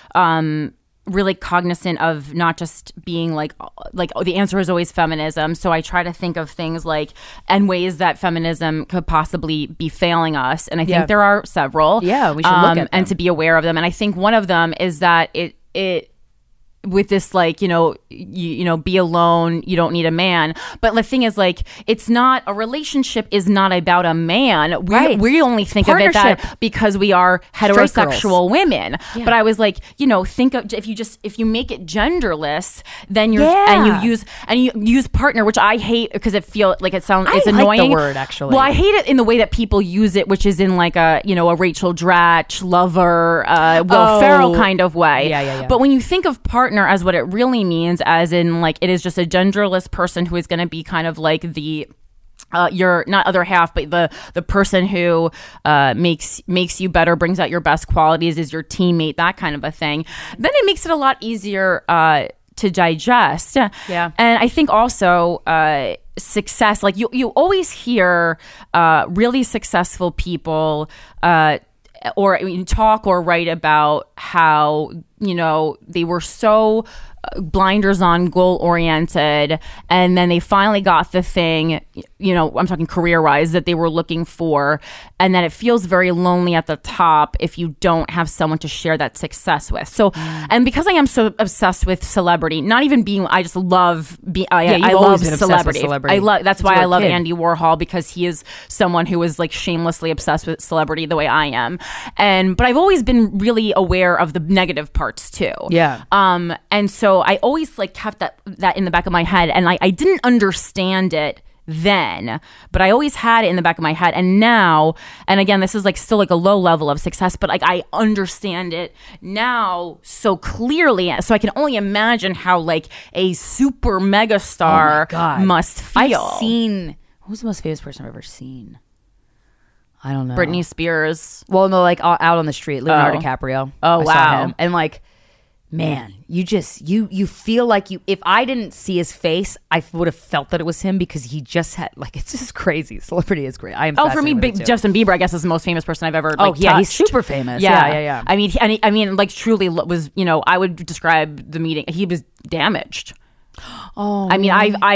really cognizant of not just being like the answer is always feminism. So I try to think of things like and ways that feminism could possibly be failing us. And I think there are several. Yeah, we should look at them. And to be aware of them. And I think one of them is that it with this like, you be alone, you don't need a man. But the thing is like, it's not, a relationship is not about a man. We only think of it that because we are heterosexual women. Yeah. But I was like, think of, if you make it genderless, then and you use partner, which I hate because it's annoying. Like the word actually. Well, I hate it in the way that people use it, which is in like a Rachel Dratch, Lover, Will Ferrell kind of way. Yeah. But when you think of partner as what it really means, as in like it is just a genderless person who is going to be kind of like the your not other half, but the person who makes you better, brings out your best qualities, is your teammate, that kind of a thing. Then it makes it a lot easier to digest. Yeah, and I think also success. Like you always hear really successful people or talk or write about how they were so blinders on, goal oriented, and then they finally got the thing, I'm talking career wise, that they were looking for, and that it feels very lonely at the top if you don't have someone to share that success with. So and because I am so obsessed with celebrity, not even being, I just love I love celebrity. That's why I love Andy Warhol, because he is someone who is like shamelessly obsessed with celebrity the way I am. But I've always been really aware of the negative parts too. And so I always like kept that in the back of my head, and I didn't understand it then, but I always had it in the back of my head. And now, and again, this is like still like a low level of success, but like I understand it now so clearly. So I can only imagine how like a super mega star must feel. Who's the most famous person I've ever seen? I don't know. Britney Spears. Well, no, like out on the street, Leonardo DiCaprio. Oh, I wow. saw him. And like, man, you feel like if I didn't see his face, I would have felt that it was him because he just had it's just crazy. Celebrity is great. I am. For me, Justin Bieber, I guess, is the most famous person I've ever. He's touched. super famous. Yeah. I mean, truly was. I would describe the meeting. He was damaged. Oh, I mean,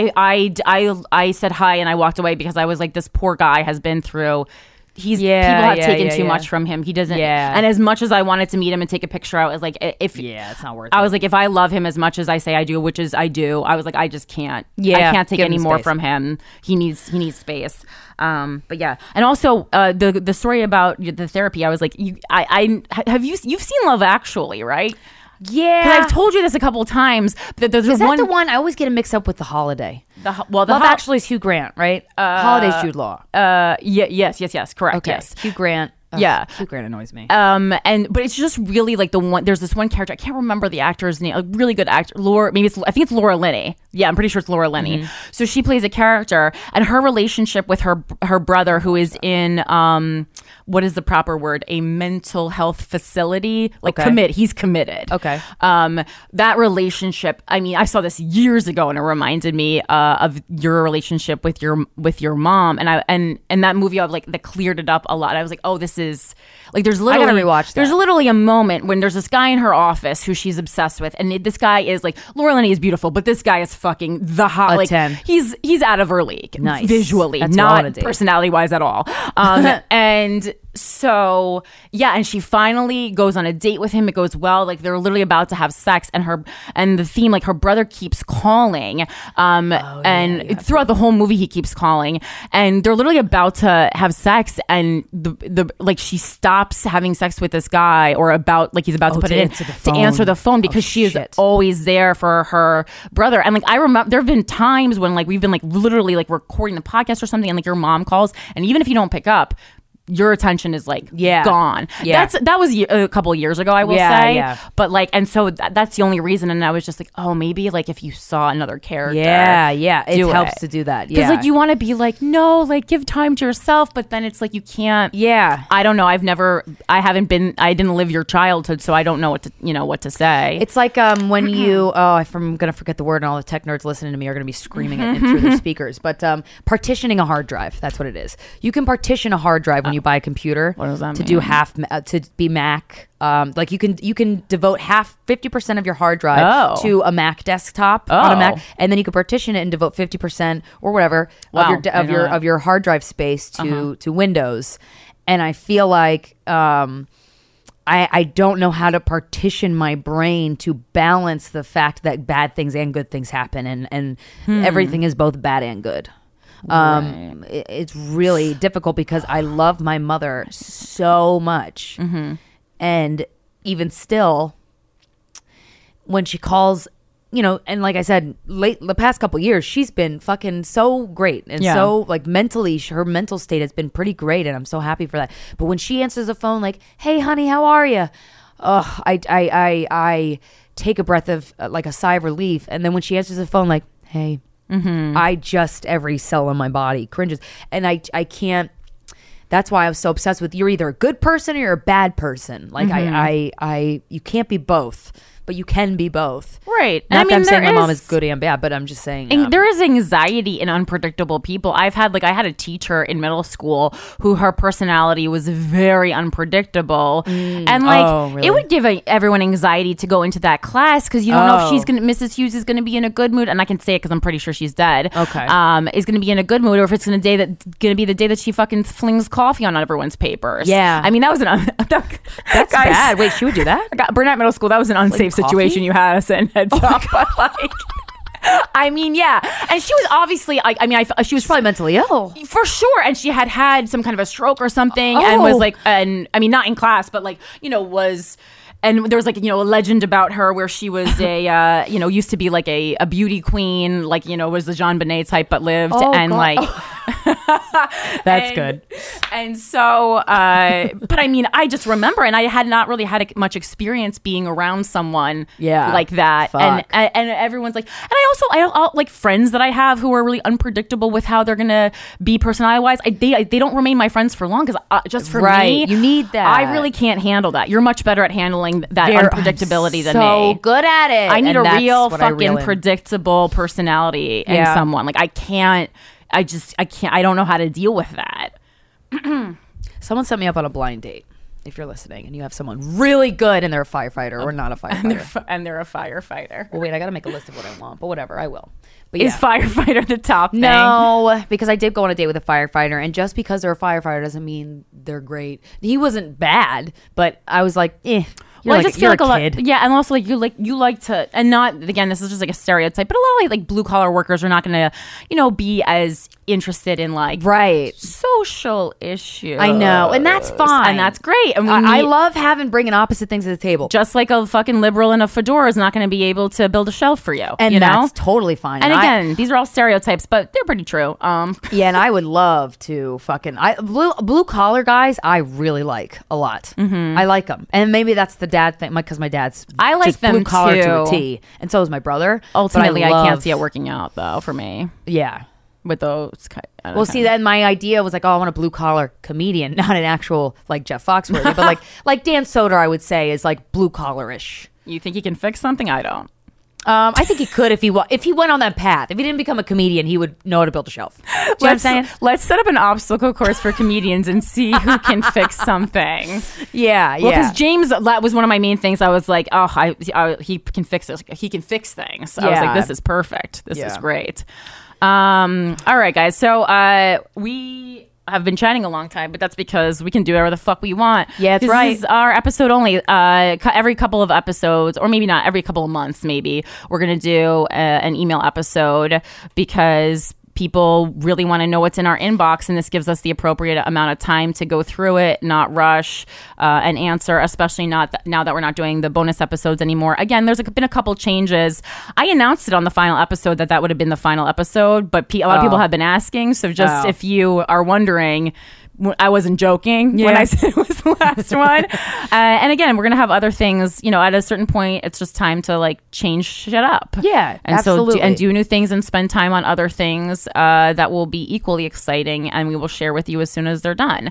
I said hi and I walked away because I was like, this poor guy has been through. People have taken too much from him. He doesn't. Yeah. And as much as I wanted to meet him and take a picture, I was like, it's not worth it. I was like, if I love him as much as I say I do, which is I do, I was like, I just can't. Yeah. I can't take any more from him. He needs space. But yeah, and also the story about the therapy. I was like, you've seen Love Actually, right? Yeah, 'cause I've told you this a couple of times. That there's is that the one? I always get it mixed up with The Holiday. Love Actually is Hugh Grant, right? Holiday's Jude Law. Yes, correct. Okay. Yes, Hugh Grant. Yeah, Hugh Grant annoys me. But it's just really like the one. There's this one character. I can't remember the actor's name. A really good actor, Laura. I think it's Laura Linney. Yeah, I'm pretty sure it's Laura Linney. Mm-hmm. So she plays a character, and her relationship with her brother, who is in what is the proper word? A mental health facility. He's committed. Okay. That relationship. I mean, I saw this years ago, and it reminded me of your relationship with your mom, and that movie. That cleared it up a lot. I was like, oh, this is there's literally I gotta rewatch that. There's literally a moment when there's this guy in her office who she's obsessed with, and this guy is Laura Linney is beautiful, but this guy is fucking the hot. 10. He's out of her league. Nice. Visually, That's not personality wise at all. And so and she finally goes on a date with him. It goes well. They're literally about to have sex, and the theme her brother keeps calling. And throughout the whole movie he keeps calling, and they're literally about to have sex, and the she stops having sex with this guy, or he's about to put it in to answer the phone because she is always there for her brother. And I remember there have been times when we've been literally recording the podcast or something, and your mom calls, and even if you don't pick up, your attention is gone. Yeah. That was a couple of years ago, I will say. Yeah. But and so that's the only reason. And I was just oh, maybe if you saw another character. Yeah. It helps to do that. Yeah. Because you want to be no, give time to yourself, but then it's you can't. Yeah. I don't know. I didn't live your childhood, so I don't know what to say. It's when you, I'm going to forget the word, and all the tech nerds listening to me are going to be screaming it through their speakers. But partitioning a hard drive, that's what it is. You can partition a hard drive when you buy a computer. What does that to mean? do half to be Mac. You can devote 50% of your hard drive to a Mac desktop on a Mac, and then you can partition it and devote 50% or whatever of your hard drive space to Windows. And I feel I don't know how to partition my brain to balance the fact that bad things and good things happen, and everything is both bad and good. It's really difficult because I love my mother so much, and even still, when she calls, and like I said, the past couple years, she's been fucking so great, and so mentally, her mental state has been pretty great, and I'm so happy for that. But when she answers the phone, "Hey, honey, how are you?" I take a breath of a sigh of relief, and then when she answers the phone, "Hey." Every cell in my body cringes, and I can't. That's why I was so obsessed with you're either a good person or you're a bad person. You can't be both, but you can be both. Right. Not that I'm saying my mom is good and bad, but I'm just saying there is anxiety in unpredictable people. I had a teacher in middle school who her personality was very unpredictable, and really? it would give everyone anxiety to go into that class because you don't know if Mrs. Hughes is going to be in a good mood, and I can say it because I'm pretty sure she's dead. Okay. Is going to be in a good mood, or if it's going to be the day that she fucking flings coffee on everyone's papers. Yeah. I mean that was that's bad. Wait, she would do that? Burnett Middle School. That was an unsafe situation you had us in. Heads up, but I mean, yeah, and she was obviously. She was probably mentally ill for sure, and she had some kind of a stroke or something, and was not in class, but was. And there was a legend about her where she was a used to be a beauty queen, was the Jean Bonnet type, but lived That's good. And so, but I mean, I just remember, and I had not really had much experience being around someone like that. Fuck. And everyone's like, and I like friends that I have who are really unpredictable with how they're going to be personality wise. They don't remain my friends for long because just for me, you need that. I really can't handle that. You're much better at handling that unpredictability than me. So good at it. I need and a that's real what I reel fucking in. predictable personality in someone. Like I can't. I don't know how to deal with that. Someone set me up on a blind date. If you're listening and you have someone really good and they're a firefighter or not a firefighter. And they're a firefighter. Well, wait, I got to make a list of what I want, but whatever, I will. But Is firefighter the top thing? No, because I did go on a date with a firefighter, and just because they're a firefighter doesn't mean they're great. He wasn't bad, but I was like, You're I just feel like a kid. yeah, and also like you like to, and not again, this is just like a stereotype, but a lot of like blue collar workers are not going to, be as interested in like social issues. I know, and that's fine, and that's great. And I love bringing opposite things to the table. Just like a fucking liberal in a fedora is not going to be able to build a shelf for you, and you know? That's totally fine. And again, these are all stereotypes, but they're pretty true. Yeah, and I would love to blue collar guys. I really like a lot. I like them, and maybe that's the dad thing, because my dad's I like just them blue collar too. to a T, and so is my brother. Ultimately, I can't see it working out though for me. Yeah. With those see, then my idea was like, I want a blue collar comedian, not an actual like Jeff Foxworthy, but like Dan Soder, I would say is like blue collar-ish. You think he can fix something? I don't. I think he could if he went on that path. If he didn't become a comedian, he would know how to build a shelf. You know what I'm saying? Let's set up an obstacle course for comedians and see who can fix something. Yeah. Well, because James, that was one of my main things. I was like, he can fix this. He can fix things. So I was like, this is perfect. This is great. All right, guys. So we have been chatting a long time, but that's because we can do whatever the fuck we want. Yeah, that's right. This is our episode only. Every couple of episodes, or maybe not every couple of months, maybe we're gonna do an email episode because people really want to know what's in our inbox, and this gives us the appropriate amount of time to go through it, not rush, and answer, especially now that we're not doing the bonus episodes anymore. Again, there's been a couple changes. I announced it on the final episode that would have been the final episode, but a lot of people have been asking, so just if you are wondering, I wasn't joking when I said it was the last one. And again, we're going to have other things, at a certain point, it's just time to like change shit up. Yeah, and absolutely. So do new things and spend time on other things that will be equally exciting, and we will share with you as soon as they're done.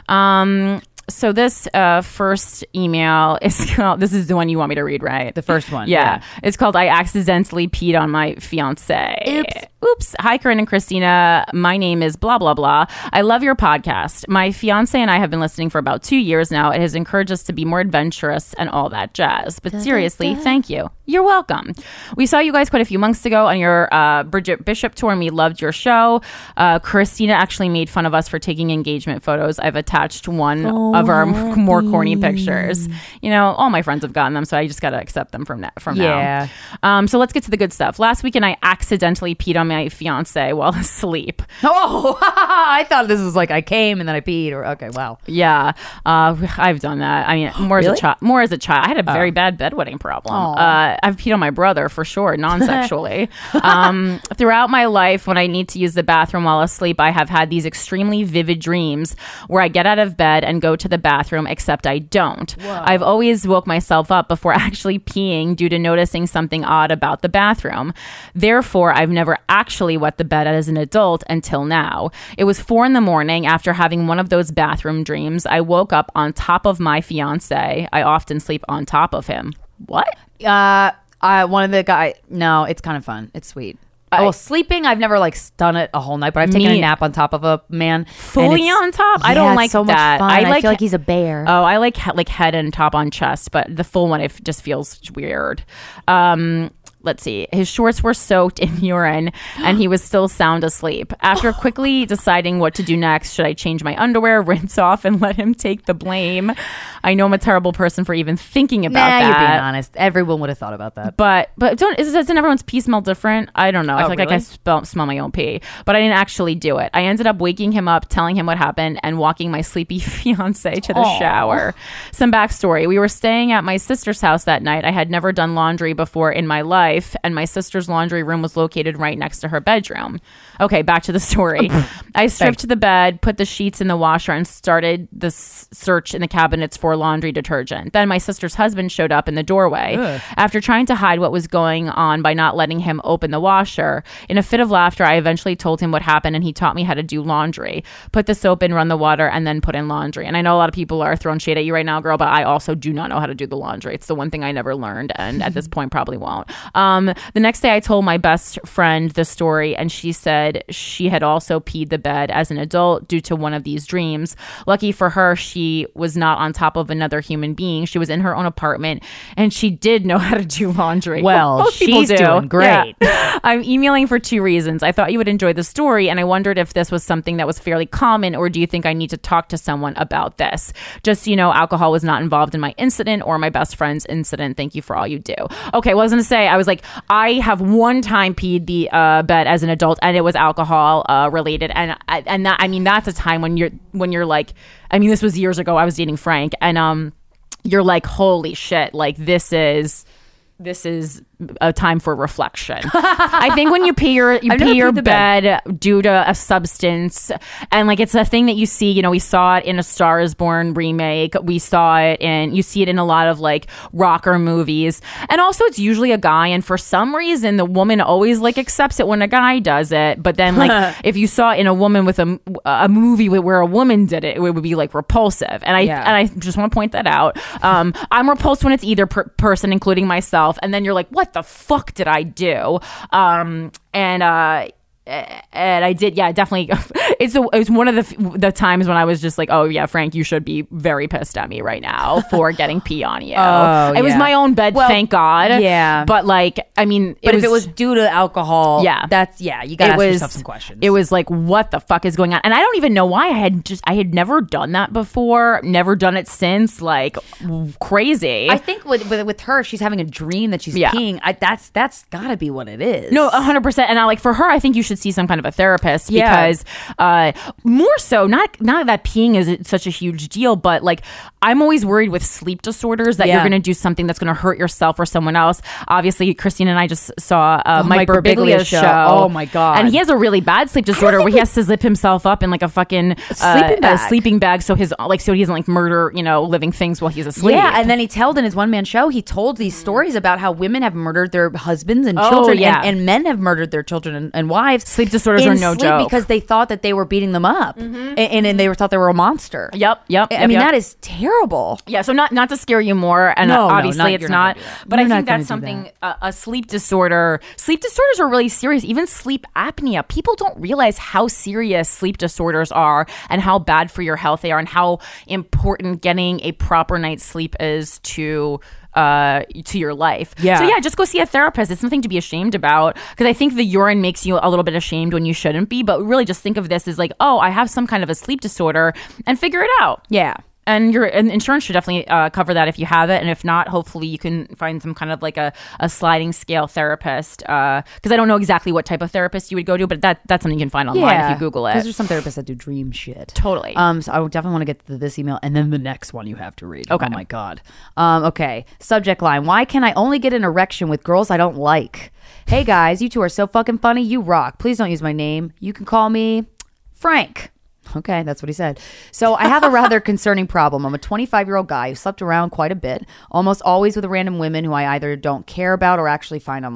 So this first email is called, this is the one you want me to read, right? The first one. Yeah. It's called I Accidentally Peed on My Fiance. Oops. Hi, Corinne and Christina. My name is blah, blah, blah. I love your podcast. My fiance and I have been listening for about 2 years now. It has encouraged us to be more adventurous and all that jazz. But seriously, thank you. You're welcome. We saw you guys quite a few months ago on your Bridget Bishop tour, and we loved your show. Christina actually made fun of us for taking engagement photos. I've attached one of our more corny pictures. All my friends have gotten them, so I just got to accept them from now. So let's get to the good stuff. Last weekend, I accidentally peed on my fiance while asleep. Oh, I thought this was like I came and then I peed. Or okay, wow. Yeah, I've done that. I mean, more as a child. I had a very bad bedwetting problem. I've peed on my brother for sure, non-sexually. Throughout my life, when I need to use the bathroom while asleep, I have had these extremely vivid dreams where I get out of bed and go to the bathroom, except I don't. Whoa. I've always woke myself up before actually peeing due to noticing something odd about the bathroom. Therefore, I've never actually wet the bed as an adult until now. It was 4 a.m. after having one of those bathroom dreams. I woke up on top of my fiance. I often sleep on top of him. What? One of the guys. No, it's kind of fun. It's sweet. Sleeping, I've never done it a whole night, but I've taken a nap on top of a man. Fully on top? I don't like so that. Much fun. I feel like he's a bear. Oh, I like head and top on chest, but the full one, it just feels weird. Let's see. His shorts were soaked in urine and he was still sound asleep. After quickly deciding what to do next, should I change my underwear, rinse off, and let him take the blame? I know I'm a terrible person for even thinking about that. You're being honest. Everyone would have thought about that. But doesn't everyone's pee smell different? I don't know. I feel really? like I smell my own pee. But I didn't actually do it. I ended up waking him up, telling him what happened, and walking my sleepy fiance to the shower. Some backstory. We were staying at my sister's house that night. I had never done laundry before in my life. wife, and my sister's laundry room was located right next to her bedroom. Okay, back to the story. I stripped the bed, put the sheets in the washer, and started the search in the cabinets for laundry detergent. Then my sister's husband showed up in the doorway. After trying to hide what was going on by not letting him open the washer, in a fit of laughter, I eventually told him what happened, and he taught me how to do laundry. Put the soap in, run the water, and then put in laundry. And I know a lot of people are throwing shade at you right now, girl, but I also do not know how to do the laundry. It's the one thing I never learned, and at this point probably won't. The next day I told my best friend the story, and she said she had also peed the bed as an adult due to one of these dreams. Lucky for her, she was not on top of another human being. She was in her own apartment, and she did know how to do laundry. Well, most people she's do. doing great. Yeah. I'm emailing for 2 reasons. I thought you would enjoy the story, and I wondered if this was something that was fairly common, or do you think I need to talk to someone about this? Just so you know, alcohol was not involved in my incident or my best friend's incident. Thank you for all you do. Okay, well, I was going to say, I was like, I have one time peed the bed as an adult, and it was alcohol related, and that, I mean, that's a time when you're like, I mean, this was years ago. I was dating Frank, and you're like, holy shit, like this is a time for reflection. I think when you pee your bed due to a substance, and like it's a thing that you see, you know, we saw it in A Star Is Born remake, you see it in a lot of like rocker movies, and also it's usually a guy, and for some reason the woman always like accepts it when a guy does it, but then like if you saw it in a woman with a movie where a woman did it, it would be like repulsive, and I just want to point that out. I'm repulsed when it's either person, including myself, and then you're like, what the fuck did I do? And I did, yeah, definitely. It was one of the times when I was just like, oh yeah, Frank, you should be very pissed at me right now for getting pee on you. It was my own bed, thank God. Yeah, but like, I mean, if it was due to alcohol, you gotta ask yourself some questions. It was like, what the fuck is going on? And I don't even know why. I had never done that before, never done it since. Like, crazy. I think with her, if she's having a dream that she's peeing, that's gotta be what it is. No, 100%. And for her, I think you should see some kind of a therapist, because more so, not that peeing is such a huge deal, but like I'm always worried with sleep disorders that you're going to do something that's going to hurt yourself or someone else. Obviously, Christine and I just saw Mike Birbiglia's show. Oh my God. And he has a really bad sleep disorder where he has to zip himself up in like a fucking sleeping bag so he doesn't like murder, you know, living things while he's asleep. Yeah, and then he told in his one-man show, he told these stories about how women have murdered their husbands and children, and men have murdered their children and wives. Sleep disorders are no joke, because they thought that they were beating them up, and they thought they were a monster. Yep. I mean, that is terrible. Yeah, so not to scare you more, and obviously it's not. But I think that's something. A sleep disorder. Sleep disorders are really serious. Even sleep apnea. People don't realize how serious sleep disorders are, and how bad for your health they are, and how important getting a proper night's sleep is to your life. Yeah. So yeah, just go see a therapist. It's nothing to be ashamed about, because I think the urine makes you a little bit ashamed when you shouldn't be, but really just think of this as like, oh, I have some kind of a sleep disorder, and figure it out. Yeah. And your insurance should definitely cover that if you have it. And if not, hopefully you can find some kind of like a sliding scale therapist. Because I don't know exactly what type of therapist you would go to, but that's something you can find online if you Google it. Because there's some therapists that do dream shit. Totally. So I would definitely want to get to this email, and then the next one you have to read. Okay. Oh my God. Okay. Subject line: why can I only get an erection with girls I don't like? Hey guys, you two are so fucking funny. You rock. Please don't use my name. You can call me Frank. Okay, that's what he said. So I have a rather concerning problem. I'm a 25-year-old guy who slept around quite a bit, almost always with random women who I either don't care about or actually find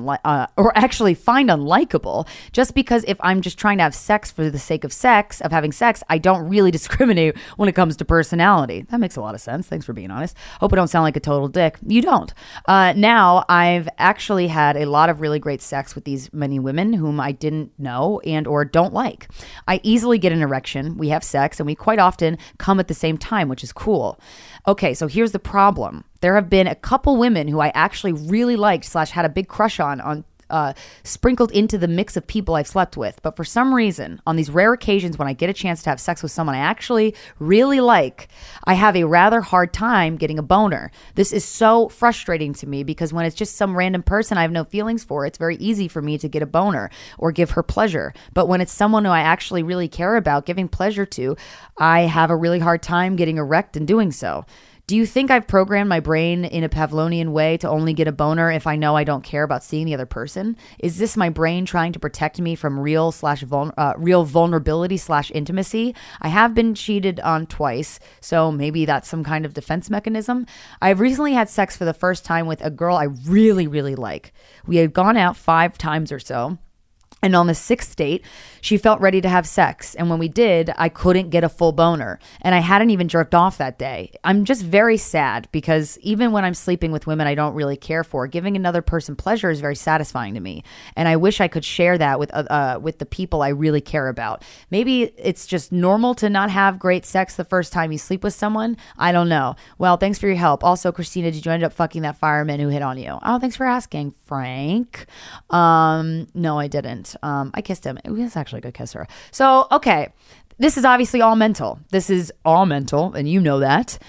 unlikable. Just because if I'm just trying to have sex for the sake of having sex, I don't really discriminate when it comes to personality. That makes a lot of sense. Thanks for being honest. Hope I don't sound like a total dick. You don't. Now I've actually had a lot of really great sex with these many women whom I didn't know and or don't like. I easily get an erection. We have sex, and we quite often come at the same time, which is cool. Okay, so here's the problem. There have been a couple women who I actually really liked / had a big crush on sprinkled into the mix of people I've slept with. But for some reason, on these rare occasions when I get a chance to have sex with someone I actually really like, I have a rather hard time getting a boner. This is so frustrating to me, because when it's just some random person I have no feelings for, it's very easy for me to get a boner or give her pleasure. But when it's someone who I actually really care about giving pleasure to, I have a really hard time getting erect and doing so. Do you think I've programmed my brain in a Pavlovian way to only get a boner if I know I don't care about seeing the other person? Is this my brain trying to protect me from real vulnerability / intimacy? I have been cheated on twice, so maybe that's some kind of defense mechanism. I've recently had sex for the first time with a girl I really, really like. We had gone out 5 times or so. And on the 6th date, she felt ready to have sex. And when we did, I couldn't get a full boner. And I hadn't even jerked off that day. I'm just very sad because even when I'm sleeping with women I don't really care for, giving another person pleasure is very satisfying to me. And I wish I could share that with the people I really care about. Maybe it's just normal to not have great sex the first time you sleep with someone. I don't know. Well, thanks for your help. Also, Christina, did you end up fucking that fireman who hit on you? Oh, thanks for asking, Frank. No, I didn't. I kissed him. It was actually a good kisser. So, okay. This is obviously all mental. This is all mental, and you know that.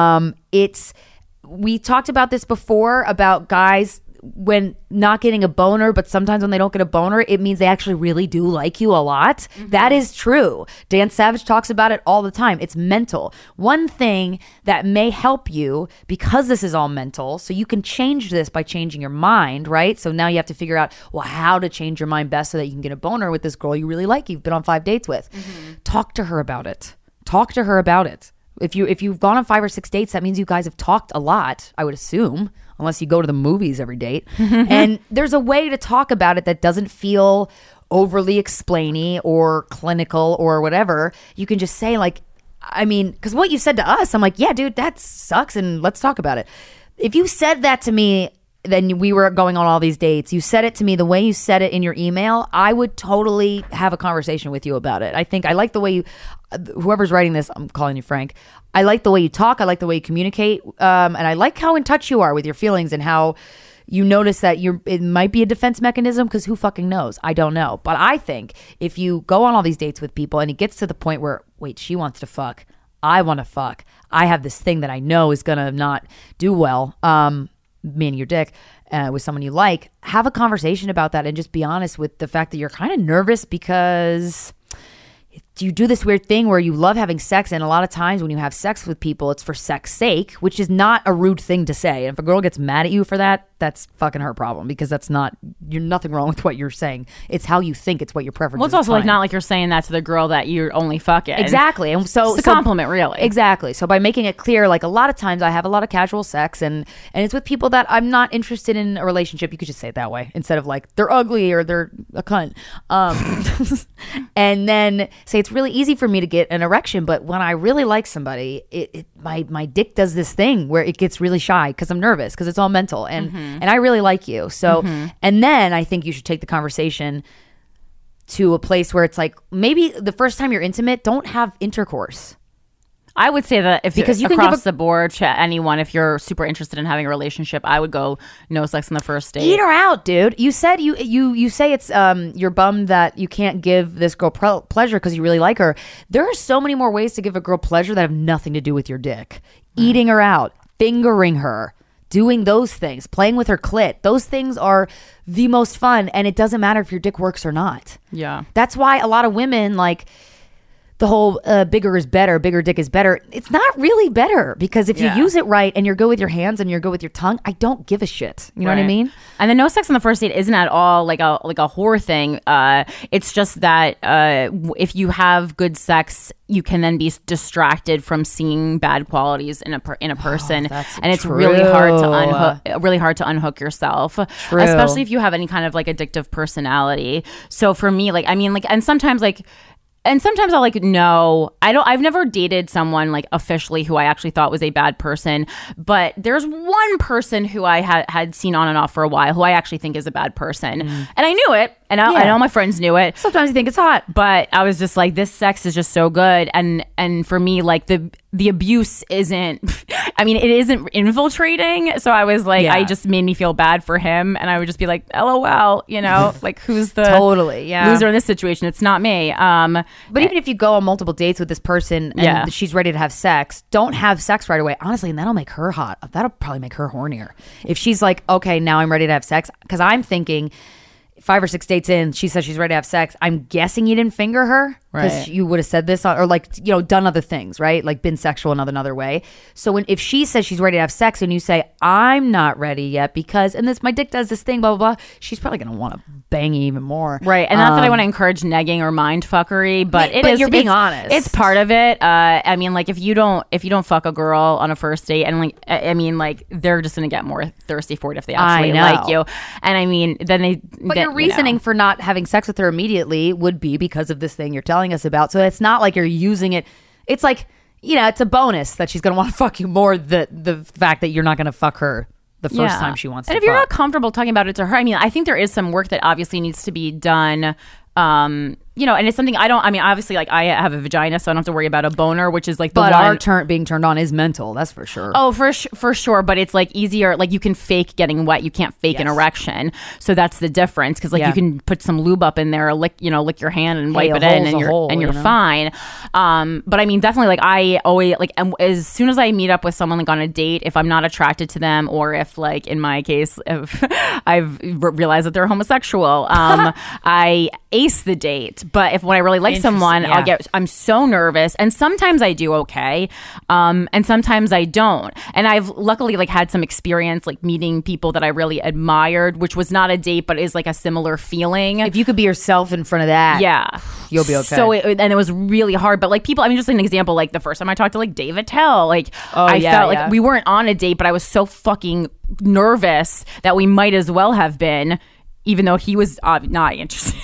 We talked about this before about guys when not getting a boner, but sometimes when they don't get a boner, it means they actually really do like you a lot. Mm-hmm. That is true. Dan Savage talks about it all the time. It's mental. One thing that may help you, because this is all mental, so you can change this by changing your mind, right? So now you have to figure out, well, how to change your mind best so that you can get a boner with this girl you really like, you've been on 5 dates with. Mm-hmm. Talk to her about it. Talk to her about it. If you've gone on 5 or 6 dates, that means you guys have talked a lot, I would assume, unless you go to the movies every date. And there's a way to talk about it that doesn't feel overly explainy or clinical or whatever. You can just say, like, I mean, because what you said to us, I'm like, yeah, dude, that sucks, and let's talk about it. If you said that to me, then we were going on all these dates, you said it to me the way you said it in your email, I would totally have a conversation with you about it. I think I like the way you, whoever's writing this, I'm calling you Frank, I like the way you talk, I like the way you communicate, and I like how in touch you are with your feelings and how you notice that it might be a defense mechanism, because who fucking knows? I don't know. But I think if you go on all these dates with people and it gets to the point where, wait, she wants to fuck, I want to fuck, I have this thing that I know is going to not do well, meaning your dick, with someone you like, have a conversation about that and just be honest with the fact that you're kind of nervous because you do this weird thing where you love having sex, and a lot of times when you have sex with people, it's for sex sake, which is not a rude thing to say. And if a girl gets mad at you for that, that's fucking her problem, because you're nothing wrong with what you're saying. It's how you think. It's what your preference is. Well, it's also like not like you're saying that to the girl that you're only fucking. Exactly. And so it's a compliment, really. Exactly. So by making it clear, like a lot of times I have a lot of casual sex and it's with people that I'm not interested in a relationship. You could just say it that way instead of like they're ugly or they're a cunt. And then say it's really easy for me to get an erection, but when I really like somebody, my dick does this thing where it gets really shy because I'm nervous, because it's all mental, and I really like you. So and then I think you should take the conversation to a place where it's like, maybe the first time you're intimate, don't have intercourse. I would say that because you across the board to anyone, if you're super interested in having a relationship, I would go no sex on the first date. Eat her out, dude. You said you say it's you're bummed that you can't give this girl pleasure because you really like her. There are so many more ways to give a girl pleasure that have nothing to do with your dick. Eating her out, fingering her, doing those things, playing with her clit. Those things are the most fun, and it doesn't matter if your dick works or not. Yeah. That's why a lot of women like the whole bigger is better, bigger dick is better. It's not really better, because if you use it right and you're good with your hands and you're good with your tongue, I don't give a shit. You know what I mean? And the no sex on the first date isn't at all like a whore thing. It's just that if you have good sex, you can then be distracted from seeing bad qualities in a person, and it's really hard to unhook yourself, especially if you have any kind of like addictive personality. So for me, like, I mean, like, and sometimes I'll like, no, I've never dated someone like officially who I actually thought was a bad person, but there's one person who I had seen on and off for a while who I actually think is a bad person. And I knew it, and I know my friends knew it. Sometimes you think it's hot, but I was just like, this sex is just so good. And for me, like the abuse isn't, I mean, it isn't infiltrating. So I was like, I just made me feel bad for him. And I would just be like, LOL, you know, like who's the loser in this situation? It's not me. But even if you go on multiple dates with this person and she's ready to have sex, don't have sex right away. Honestly, and that'll make her hot. That'll probably make her hornier. If she's like, okay, now I'm ready to have sex. Because I'm thinking 5 or 6 dates in, she says she's ready to have sex. I'm guessing you didn't finger her. because you would have said this or like, you know, done other things, right? Like been sexual in another way. So if she says she's ready to have sex and you say, I'm not ready yet because, and my dick does this thing, blah, blah, blah, she's probably going to want to bang you even more. Right. And not that I want to encourage negging or mind fuckery, but you're being honest. It's part of it. I mean, like if you don't fuck a girl on a first date and like, I mean, like they're just going to get more thirsty for it if they actually like you. And I mean, then But your reasoning for not having sex with her immediately would be because of this thing you're telling us about. So it's not like you're using it. It's like, you know, it's a bonus that she's going to want to fuck you more. The fact that you're not going to fuck her the first time she wants to fuck. And if you're not comfortable talking about it to her, I mean, I think there is some work that obviously needs to be done. You know, and it's something obviously, like I have a vagina, so I don't have to worry about a boner, which is like the our being turned on is mental. That's for sure. Oh, for sure. But it's like easier. Like you can fake getting wet. You can't fake an erection. So that's the difference. Because like you can put some lube up in there, lick your hand and wipe it in, and you're fine. But I mean, definitely, like I always like as soon as I meet up with someone like on a date, if I'm not attracted to them, or if like in my case, if I've realized that they're homosexual, I ace the date. But when I really like someone, I'm so nervous, and sometimes I do okay, and sometimes I don't. And I've luckily like had some experience like meeting people that I really admired, which was not a date, but is like a similar feeling. If you could be yourself in front of that, you'll be okay. So it was really hard. But like people, I mean, just an example, like the first time I talked to like Dave Attell, like I felt like we weren't on a date, but I was so fucking nervous that we might as well have been, even though he was not interested.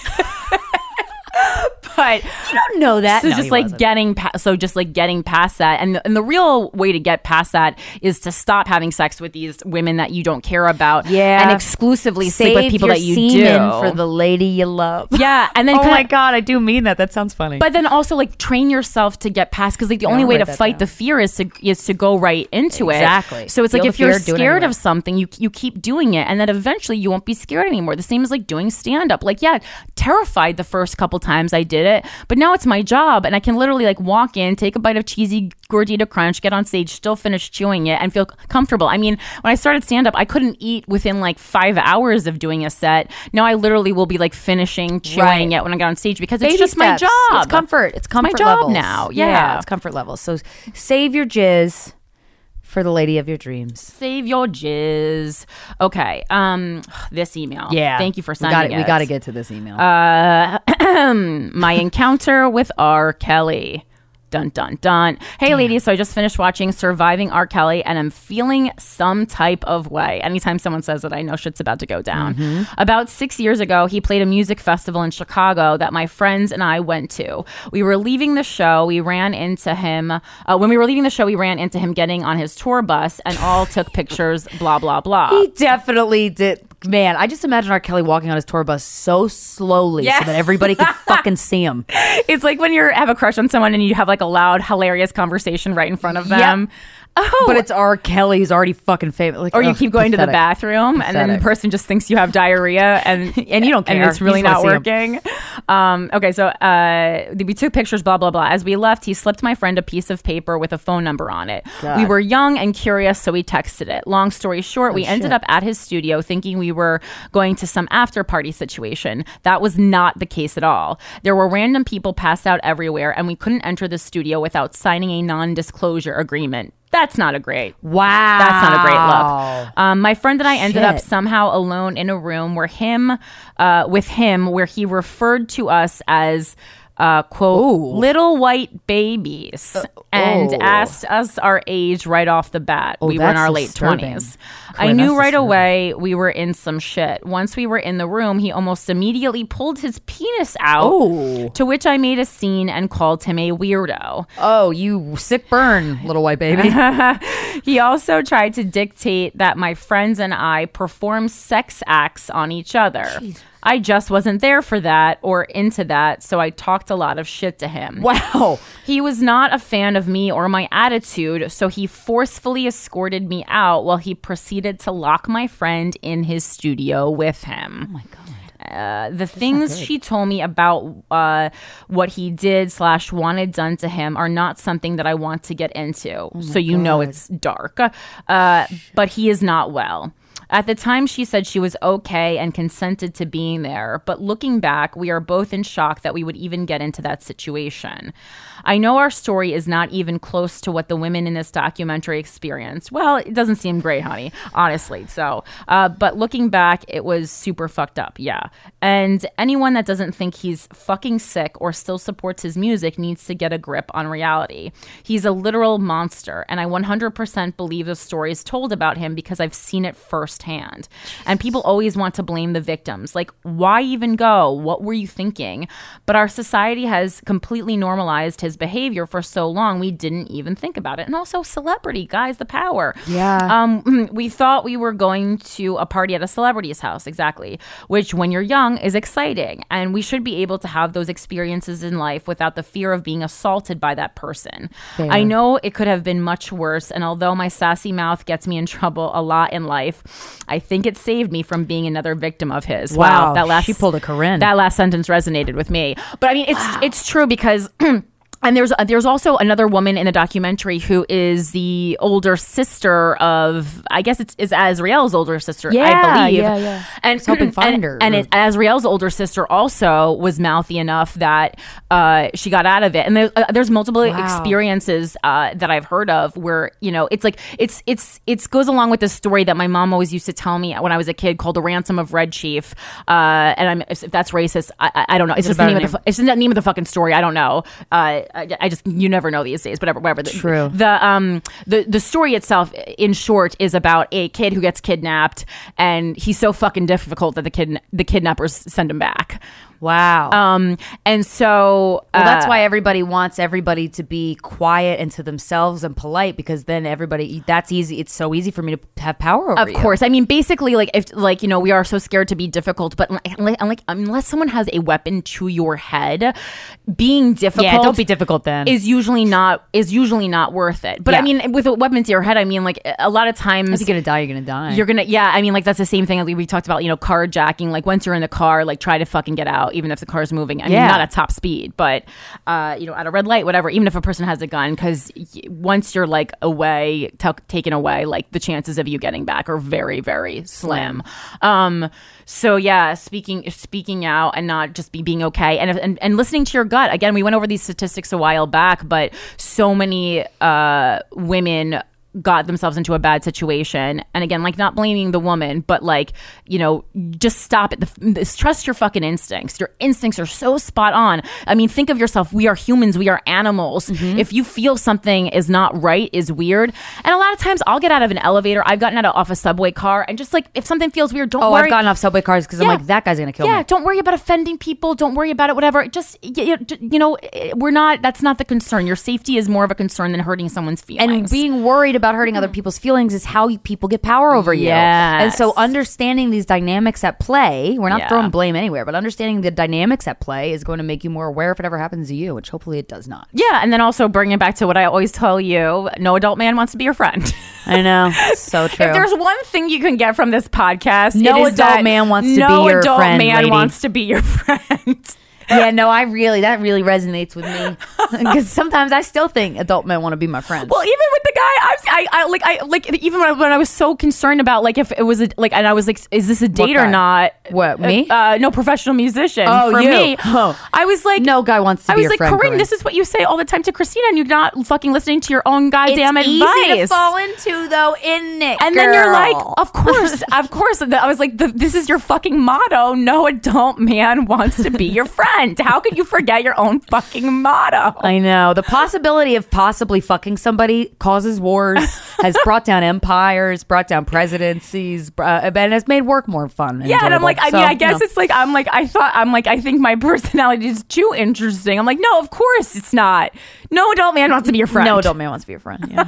But you don't know that. So just like getting past that, and the real way to get past that is to stop having sex with these women that you don't care about, and exclusively sleep with people that you do for the lady you love. Yeah, and then my god, I do mean that. That sounds funny. But then also like train yourself to get past, because like the only way to fight the fear is to go right into it. Exactly. So it's like if you're scared of something, you keep doing it, and then eventually you won't be scared anymore. The same as like doing stand up. Like terrified the first couple times I did it, but now it's my job, and I can literally like walk in, take a bite of cheesy gordita crunch, get on stage, still finish chewing it, and feel comfortable. I mean, when I started stand up, I couldn't eat within like 5 hours of doing a set. Now I literally will be like finishing chewing it when I get on stage, because it's just my job. It's comfort. It's comfort my job levels now. Yeah, it's comfort levels. So save your jizz for the lady of your dreams. Save your jizz. Okay. This email. Yeah. Thank you for sending it. We got to get to this email. My encounter with R. Kelly. Dun, dun, dun. Hey, ladies. So I just finished watching Surviving R. Kelly, and I'm feeling some type of way. Anytime someone says it, I know shit's about to go down. Mm-hmm. About 6 years ago, he played a music festival in Chicago that my friends and I went to. We were leaving the show. We ran into him. When we were leaving the show, we ran into him getting on his tour bus, and all took pictures, blah, blah, blah. He definitely did. Man, I just imagine R. Kelly walking on his tour bus so slowly so that everybody could fucking see him. It's like when you have a crush on someone and you have like a loud, hilarious conversation right in front of them. Yep. Oh, but it's R. Kelly who's already fucking famous. Like, or you keep going to the bathroom and then the person just thinks you have diarrhea and you don't care. And it's really not working. Okay, so we took pictures, blah, blah, blah. As we left, he slipped my friend a piece of paper with a phone number on it. God. We were young and curious, so we texted it. Long story short, we ended up at his studio thinking we were going to some after party situation. That was not the case at all. There were random people passed out everywhere, and we couldn't enter the studio without signing a non-disclosure agreement. That's not a great. Wow. That's not a great look. My friend and I ended up somehow alone in a room with him, where he referred to us as, quote, little white babies, and asked us our age right off the bat. We were in our late 20s. I knew right away we were in some shit. Once we were in the room, he almost immediately pulled his penis out, to which I made a scene and called him a weirdo. Oh, you sick burn, little white baby. He also tried to dictate that my friends and I perform sex acts on each other. Jeez. I just wasn't there for that or into that, so I talked a lot of shit to him. Wow. He was not a fan of me or my attitude, so he forcefully escorted me out while he proceeded to lock my friend in his studio with him. Oh my God. The things she told me about what he did / wanted done to him are not something that I want to get into. So you know it's dark. But he is not well. At the time, she said she was okay and consented to being there. But looking back, we are both in shock that we would even get into that situation. I know our story is not even close to what the women in this documentary experienced. Well, it doesn't seem great, honey, honestly. So, but looking back, it was super fucked up. Yeah. And anyone that doesn't think he's fucking sick or still supports his music needs to get a grip on reality. He's a literal monster. And I 100% believe the stories told about him because I've seen it firsthand. And people always want to blame the victims. Like, why even go? What were you thinking? But our society has completely normalized his behavior for so long, we didn't even think about it. And also celebrity, guys, the power. Yeah. We thought we were going to a party at a celebrity's house, exactly, which when you're young is exciting. And we should be able to have those experiences in life without the fear of being assaulted by that person. Fair. I know it could have been much worse. And although my sassy mouth gets me in trouble a lot in life, I think it saved me from being another victim of his. Wow. That last, she pulled a Corinne. That last sentence resonated with me. But I mean, it's true because... And there's also another woman in the documentary who is the older sister of, I guess it's Azriel's older sister, I believe. Yeah. And was hoping find her. And Azriel's older sister also was mouthy enough that she got out of it. And there's multiple experiences that I've heard of where, you know, it's like it goes along with this story that my mom always used to tell me when I was a kid called The Ransom of Red Chief. And if that's racist, I don't know. It's just the name of the fucking story. I don't know. I just, you never know these days, whatever. True. The story itself, in short, is about a kid who gets kidnapped, and he's so fucking difficult that the kidnappers send him back. Wow. And so that's why everybody wants everybody to be quiet and to themselves and polite, because then that's easy. It's so easy for me to have power over you. Of course. I mean, basically, like, you know, we are so scared to be difficult, but like unless someone has a weapon to your head, being difficult. Yeah, don't be difficult then. Is usually not worth it. But I mean, with a weapon to your head, I mean, like, a lot of times if you're gonna die, you're gonna die. I mean, like, that's the same thing we talked about, you know, carjacking. Like, once you're in the car, like, try to fucking get out, even if the car's moving. I mean, not at top speed, but you know, at a red light, whatever. Even if a person has a gun, because once you're like taken away, like, the chances of you getting back are very, very slim. So yeah, speaking out and not just being okay, and listening to your gut. Again, we went over these statistics a while back, but so many women got themselves into a bad situation. And again, like, not blaming the woman, but, like, you know, just stop it. Trust your fucking instincts. Your instincts are so spot on. I mean, think of yourself. We are humans. We are animals. Mm-hmm. If you feel something is not right, is weird. And a lot of times I'll get out of an elevator. I've gotten off a subway car, and just, like, if something feels weird, don't worry. I've gotten off subway cars because I'm like, that guy's going to kill me. Yeah, don't worry about offending people. Don't worry about it, whatever. Just, you know, that's not the concern. Your safety is more of a concern than hurting someone's feelings. And being worried about hurting other people's feelings is how people get power over you. Yes. And so understanding these dynamics at play, we're not throwing blame anywhere, but understanding the dynamics at play is going to make you more aware if it ever happens to you, which hopefully it does not. Yeah, and then also bring it back to what I always tell you, no adult man wants to be your friend. I know. So true. If there's one thing you can get from this podcast, no adult man wants to be your friend. No adult man wants to be your friend. Yeah, no, that really resonates with me, because sometimes I still think adult men want to be my friends. Well, even with the guy, even when I was so concerned about, like, if it was and I was like, is this a date or not? What, me? No, professional musician. Oh, for you. me. Oh. I was like, no guy wants to be your friend. I was like, Corinne, this is what you say all the time to Christina, and you're not fucking listening to your own goddamn advice. It's easy to fall into, though, isn't it? And then you're like, of course. I was like, this is your fucking motto. No adult man wants to be your friend. How could you forget your own fucking motto? I know. The possibility of possibly fucking somebody causes wars, has brought down empires, brought down presidencies, and has made work more fun. Yeah, and I'm like, I guess it's like, I think my personality is too interesting. I'm like, no, of course it's not. No adult man wants to be your friend. No adult man wants to be your friend, yeah.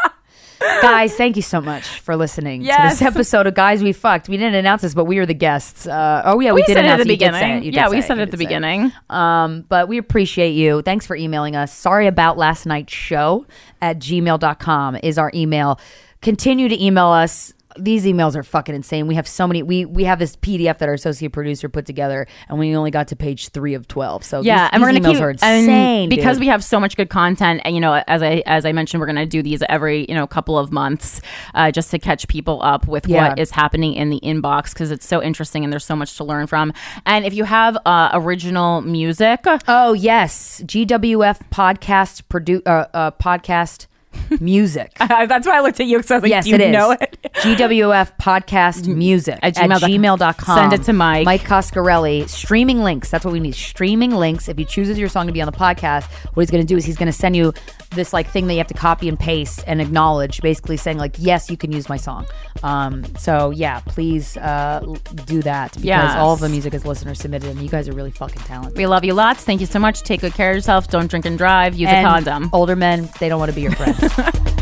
Guys, thank you so much for listening to this episode of Guys We Fucked. We didn't announce this, but we are the guests. We did announce it at the beginning. We said it at the beginning. But we appreciate you. Thanks for emailing us. Sorry about last night's show at gmail.com is our email. Continue to email us. these emails are fucking insane. We have so many. We have this PDF that our associate producer put together, and we only got to page 3 of 12. So yeah, and these we're gonna emails keep are insane because dude. we have so much good content. And as I mentioned, we're gonna do these every couple of months, just to catch people up with what is happening in the inbox, because it's so interesting and there's so much to learn from. And if you have original music, oh yes, GWF podcast podcast music. That's why I looked at you, because I was like, yes, do you it is. know it? GWF podcast music at gmail.com. Send it to Mike. Mike Coscarelli. Streaming links. That's what we need. Streaming links. If he chooses your song to be on the podcast, what he's going to do is he's going to send you this like thing that you have to copy and paste and acknowledge, basically saying like, yes, you can use my song. So yeah, please do that, because all of the music is listener submitted, and you guys are really fucking talented. We love you lots. Thank you so much. Take good care of yourself. Don't drink and drive. Use a condom. Older men, they don't want to be your friend.